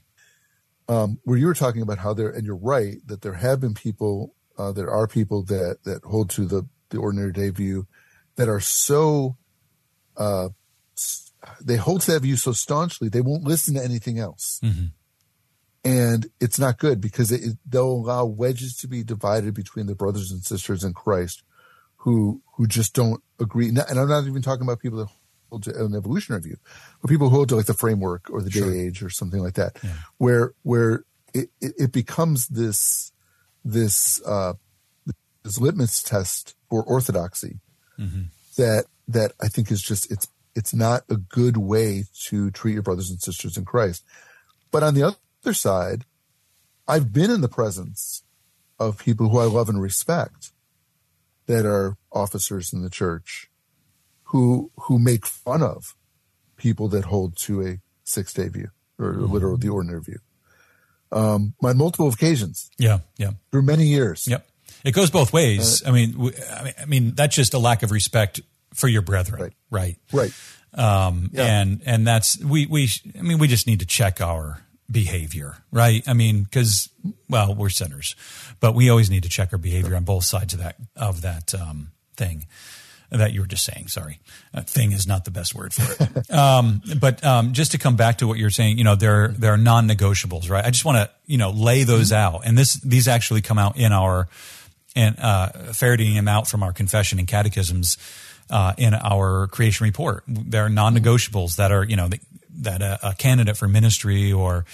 um, where you were talking about how there, and you're right, that there have been people, uh, there are people that, that hold to the, the ordinary day view that are so, Uh, they hold to that view so staunchly they won't listen to anything else, Mm-hmm. and it's not good because it, they'll allow wedges to be divided between the brothers and sisters in Christ who who just don't agree. And I'm not even talking about people that hold to an evolutionary view, but people who hold to like the framework or the Sure. day age or something like that, Yeah. where where it, it, it becomes this this uh, this litmus test for orthodoxy. Mm-hmm. that that I think is just it's it's not a good way to treat your brothers and sisters in Christ. But on the other side, I've been in the presence of people who I love and respect that are officers in the church who who make fun of people that hold to a six day view or mm-hmm. literal the ordinary view. Um, on multiple occasions. Yeah, yeah. Through many years. Yep. It goes both ways. Uh, I mean, w- I mean, I mean, that's just a lack of respect for your brethren, Right. right? Right. Um, Yeah. And and that's we we. I mean, we just need to check our behavior, right? I mean, because well, we're sinners, but we always need to check our behavior on both sides of that of that um, thing that you were just saying. Sorry, uh, thing is not the best word for it. um, but um, just to come back to what you're saying, you know, there there are non-negotiables, right? I just want to you know lay those Mm-hmm. out, and this these actually come out in our. And uh, ferreting them out from our confession and catechisms uh, in our creation report. There are non-negotiables that are, you know, that a, a candidate for ministry or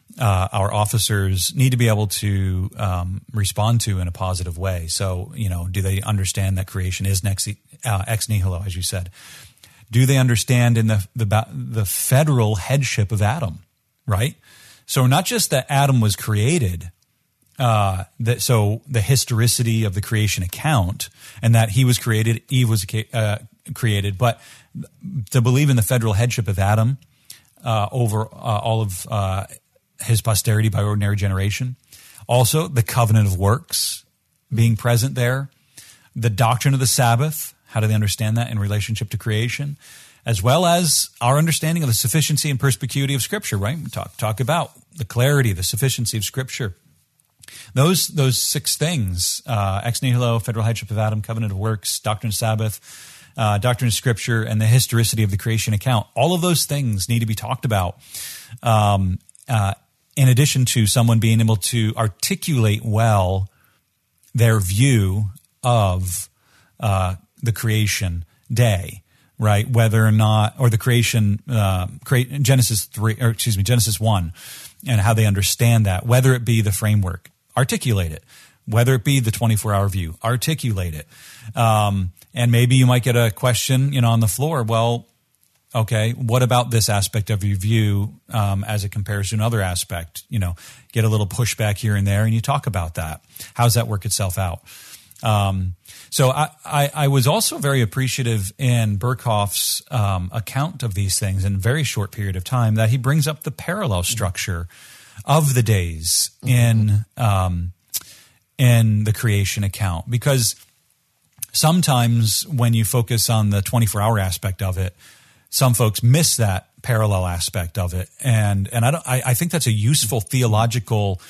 uh, our officers need to be able to um, respond to in a positive way. So, you know, do they understand that creation is nex, uh, ex nihilo, as you said? Do they understand in the, the the federal headship of Adam, right? So not just that Adam was created, uh, that so the historicity of the creation account, and that he was created, Eve was uh, created, but to believe in the federal headship of Adam uh, over uh, all of uh, his posterity by ordinary generation. Also, the covenant of works being present there, the doctrine of the Sabbath. How do they understand that in relationship to creation? As well as our understanding of the sufficiency and perspicuity of Scripture, right? We talk, talk about the clarity, the sufficiency of Scripture. Those those six things, uh, ex nihilo, federal headship of Adam, covenant of works, doctrine of Sabbath, uh, doctrine of Scripture, and the historicity of the creation account, all of those things need to be talked about um, uh, in addition to someone being able to articulate well their view of uh the creation day, right? Whether or not, or the creation, uh, create Genesis three, or excuse me, Genesis one, and how they understand that, whether it be the framework, articulate it, whether it be the twenty-four hour view, articulate it. Um, and maybe you might get a question, you know, on the floor. Well, okay, what about this aspect of your view um, as it compares to another aspect? You know, get a little pushback here and there, and you talk about that. How does that work itself out? Um, so I, I, I was also very appreciative in Berkhof's um, account of these things in a very short period of time that he brings up the parallel structure of the days in um, in the creation account, because sometimes when you focus on the twenty-four hour aspect of it, some folks miss that parallel aspect of it, and and I don't, I, I think that's a useful theological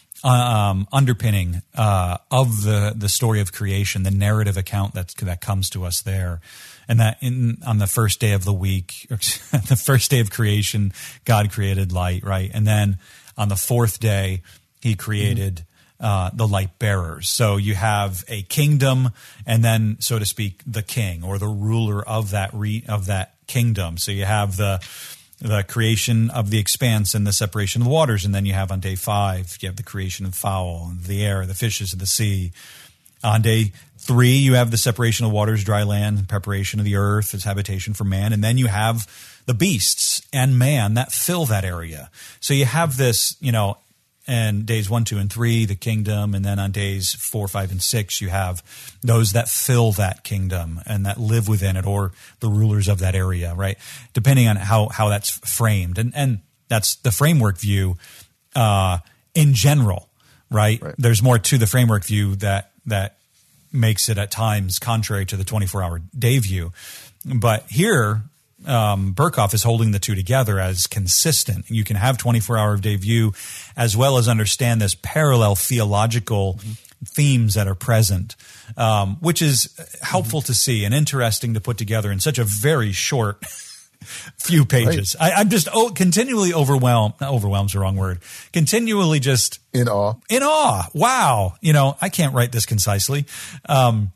Um, underpinning uh, of the the story of creation, the narrative account that that comes to us there, and that in on the first day of the week, or the first day of creation, God created light, right, and then on the fourth day, He created mm-hmm. uh, the light bearers. So you have a kingdom, and then, so to speak, the king or the ruler of that re, of that kingdom. So you have the the creation of the expanse and the separation of the waters. And then you have on day five, you have the creation of fowl, and the air, the fishes of the sea. On day three, you have the separation of waters, dry land, and preparation of the earth as habitation for man. And then you have the beasts and man that fill that area. So you have this, you know, and days one, two, and three, the kingdom. And then on days four, five, and six, you have those that fill that kingdom and that live within it, or the rulers of that area, right? Depending on how, how that's framed. And, and that's the framework view uh, in general, right? right? There's more to the framework view that, that makes it at times contrary to the twenty-four hour day view. But here, Um, Berkhof is holding the two together as consistent. You can have twenty-four hour day view as well as understand this parallel theological mm-hmm. themes that are present, um, which is helpful mm-hmm. to see and interesting to put together in such a very short few pages. Right. I, I'm just oh, continually overwhelmed. Not overwhelmed's the wrong word. Continually just in awe. In awe. Wow. You know, I can't write this concisely. Um,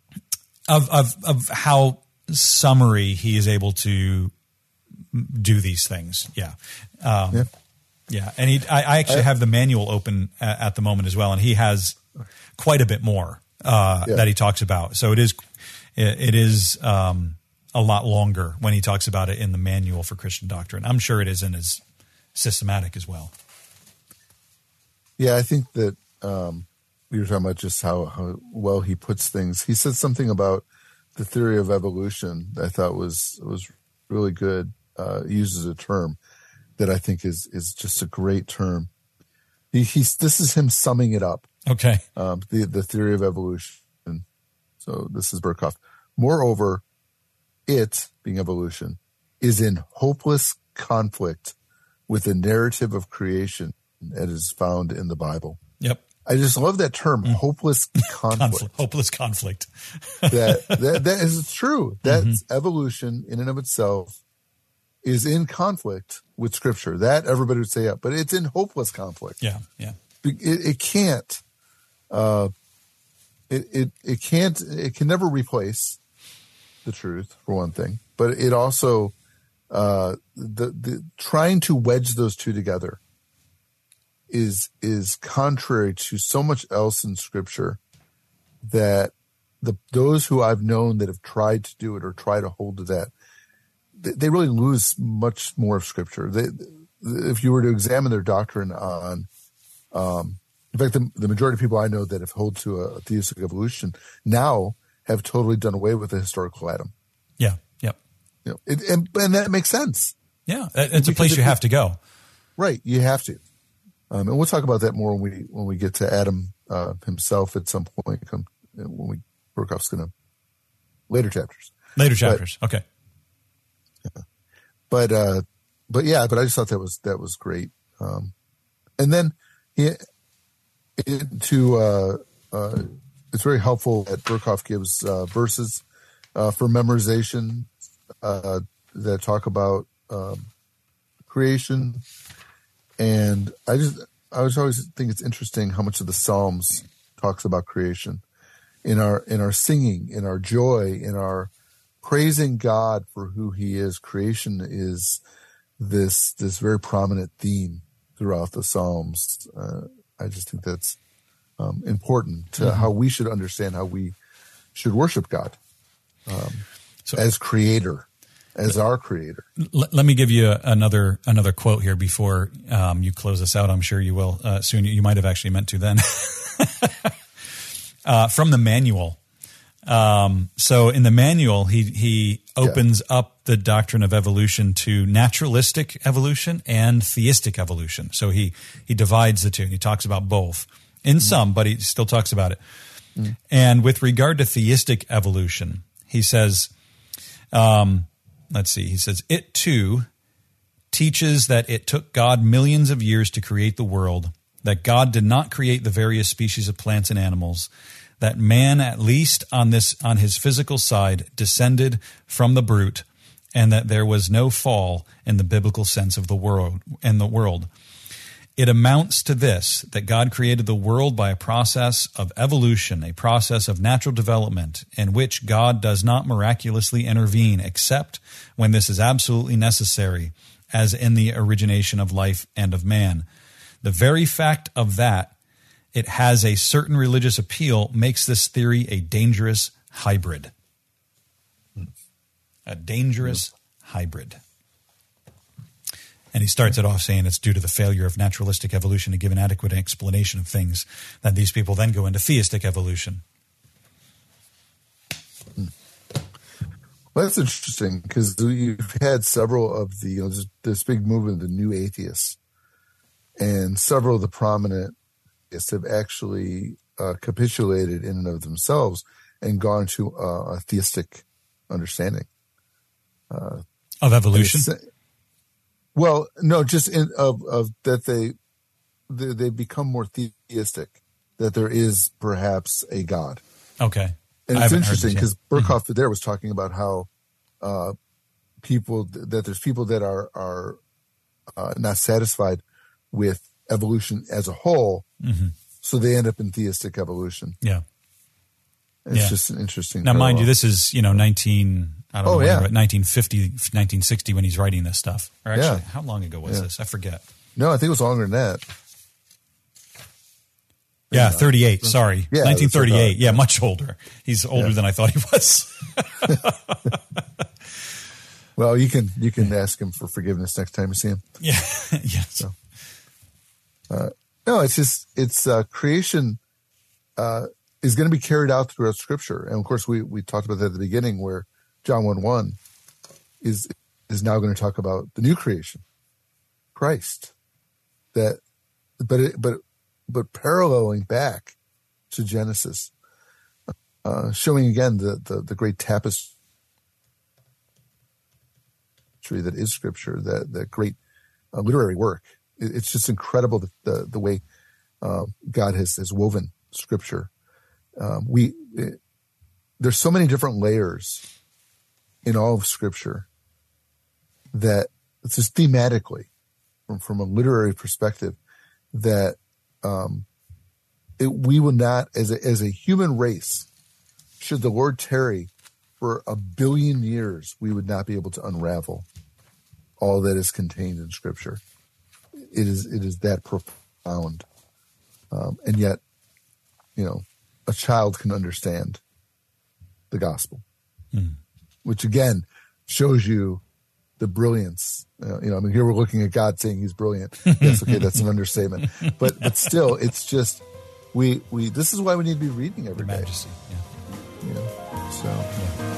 of of of how summary he is able to do these things. Yeah. Um, yeah. Yeah. And he, I, I actually I, have the manual open at, at the moment as well. And he has quite a bit more, uh, yeah. that he talks about. So it is, it, it is, um, a lot longer when he talks about it in the manual for Christian doctrine. I'm sure it is in his systematic as well. Yeah. I think that, um, we were talking about just how, how well he puts things. He said something about the theory of evolution that I thought was was really good. Uh, he uses a term that I think is is just a great term. He, he's this is him summing it up. Okay. Um, the the theory of evolution. So this is Berkhof. Moreover, it being evolution is in hopeless conflict with the narrative of creation that is found in the Bible. Yep. I just love that term, mm. hopeless conflict. conflict. Hopeless conflict. that, that that is true. That mm-hmm. evolution in and of itself is in conflict with Scripture. That everybody would say, yeah, but it's in hopeless conflict. Yeah, yeah. It, it can't. Uh, it it it can't. It can never replace the truth, for one thing. But it also uh, the the trying to wedge those two together is is contrary to so much else in Scripture that the those who I've known that have tried to do it or try to hold to that, they, they really lose much more of Scripture. They, if you were to examine their doctrine on, um, in fact, the, the majority of people I know that have held to a, a theistic evolution now have totally done away with the historical Adam. Yeah. Yep. You know, it, and, and that makes sense. Yeah, it's a place you have to go. Right, you have to. Um, and we'll talk about that more when we when we get to Adam uh, himself at some point. Come when we Berkhof's going to later chapters. Later chapters. But, okay. Yeah. But uh, but yeah, but I just thought that was that was great. Um, and then he, it, to uh, uh, it's very helpful that Berkhof gives uh, verses uh, for memorization uh, that talk about um, creation. And I just, I was always think it's interesting how much of the Psalms talks about creation in our, in our singing, in our joy, in our praising God for who he is. Creation is this, this very prominent theme throughout the Psalms. Uh, I just think that's um, important to mm-hmm. how we should understand how we should worship God um, so, as creator. As our creator. Let, let me give you a, another another quote here before um, you close us out. I'm sure you will uh, soon. You might have actually meant to then. uh, from the manual. Um, so in the manual, he he opens yeah. up the doctrine of evolution to naturalistic evolution and theistic evolution. So he he divides the two. And he talks about both in mm. some, but he still talks about it. Mm. And with regard to theistic evolution, he says. Um, Let's see. He says, it too teaches that it took God millions of years to create the world, that God did not create the various species of plants and animals, that man, at least on this, on his physical side, descended from the brute, and that there was no fall in the biblical sense of the world and the world. It amounts to this, that God created the world by a process of evolution, a process of natural development, in which God does not miraculously intervene except when this is absolutely necessary, as in the origination of life and of man. The very fact of that it has a certain religious appeal makes this theory a dangerous hybrid. A dangerous hybrid. And he starts it off saying it's due to the failure of naturalistic evolution to give an adequate explanation of things, that these people then go into theistic evolution. Well, that's interesting because you've had several of the, you know, this big movement of the new atheists, and several of the prominent atheists have actually uh, capitulated in and of themselves and gone to uh, a theistic understanding. Uh, of evolution? Well, no, just in, of of that they, they they become more theistic, that there is perhaps a God. Okay, and it's interesting because Berkhof mm-hmm. there was talking about how uh, people that there's people that are are uh, not satisfied with evolution as a whole, mm-hmm. so they end up in theistic evolution. Yeah, it's yeah. just an interesting. Now, parallel. mind you, this is you know nineteen. I don't oh, know, yeah. nineteen fifty, nineteen sixty when he's writing this stuff. Or actually, yeah. how long ago was yeah. this? I forget. No, I think it was longer than that. Yeah, yeah. thirty-eight, sorry. Yeah, nineteen thirty-eight. Yeah, much older. He's older yeah. than I thought he was. Well, you can you can ask him for forgiveness next time you see him. Yeah, yes. So, uh, no, it's just, it's uh, creation uh, is going to be carried out throughout Scripture. And, of course, we, we talked about that at the beginning where John one one is is now going to talk about the new creation, Christ. That, but it, but but paralleling back to Genesis, uh, showing again the, the the great tapestry that is Scripture, that that great uh, literary work. It, it's just incredible the the, the way uh, God has has woven Scripture. Um, we it, there's so many different layers in all of Scripture that it's just thematically from, from a literary perspective that um, it, we will not, as a, as a human race, should the Lord tarry for a billion years, we would not be able to unravel all that is contained in Scripture. It is it is that profound. Um, and yet, you know, a child can understand the gospel, mm. which again shows you the brilliance. Uh, you know, I mean, here we're looking at God saying he's brilliant. Yes, okay, that's an understatement. But but still, it's just, we, we this is why we need to be reading every the day. Majesty, yeah. You know, so. Yeah.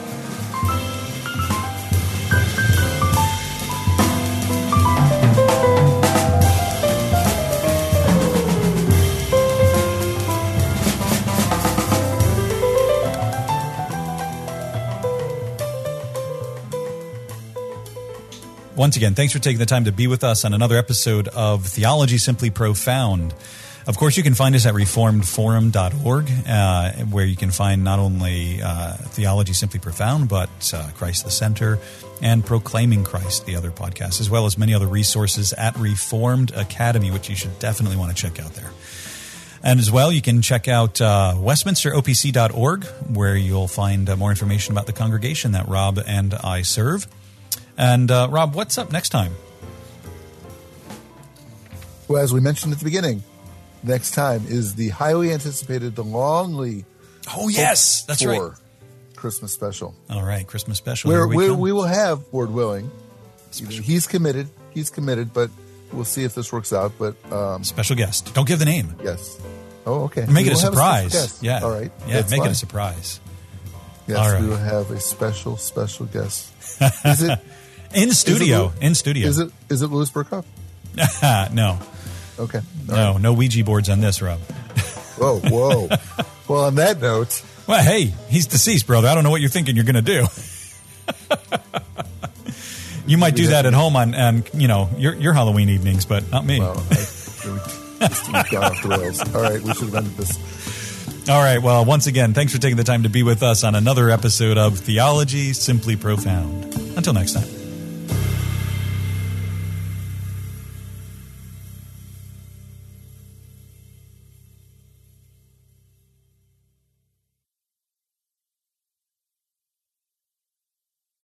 Once again, thanks for taking the time to be with us on another episode of Theology Simply Profound. Of course, you can find us at reformed forum dot org, uh, where you can find not only uh, Theology Simply Profound, but uh, Christ the Center and Proclaiming Christ, the other podcasts, as well as many other resources at Reformed Academy, which you should definitely want to check out there. And as well, you can check out uh, westminster O P C dot org, where you'll find uh, more information about the congregation that Rob and I serve. And uh, Rob, what's up next time? Well, as we mentioned at the beginning, next time is the highly anticipated, the longly oh yes, that's right, Christmas special. All right, Christmas special. Where we, we, we will have, Lord willing, special. he's committed. He's committed, but we'll see if this works out. But um, special guest. Don't give the name. Yes. Oh, okay. Make we it a surprise. A yeah. All right. Yeah. That's make fine. it a surprise. Yes, all right. We will have a special, special guest. Is it? In studio, it, in studio. Is it is it Louis Burkhoff? No. Okay. All no, right. no Ouija boards on this, Rob. Whoa, whoa. Well, on that note, well, hey, he's deceased, brother. I don't know what you're thinking you're going to do. You might do that at home on, on you know, your your Halloween evenings, but not me. Well, I, just, we've gone off the rails. All right, we should have ended this. All right. Well, once again, thanks for taking the time to be with us on another episode of Theology Simply Profound. Until next time.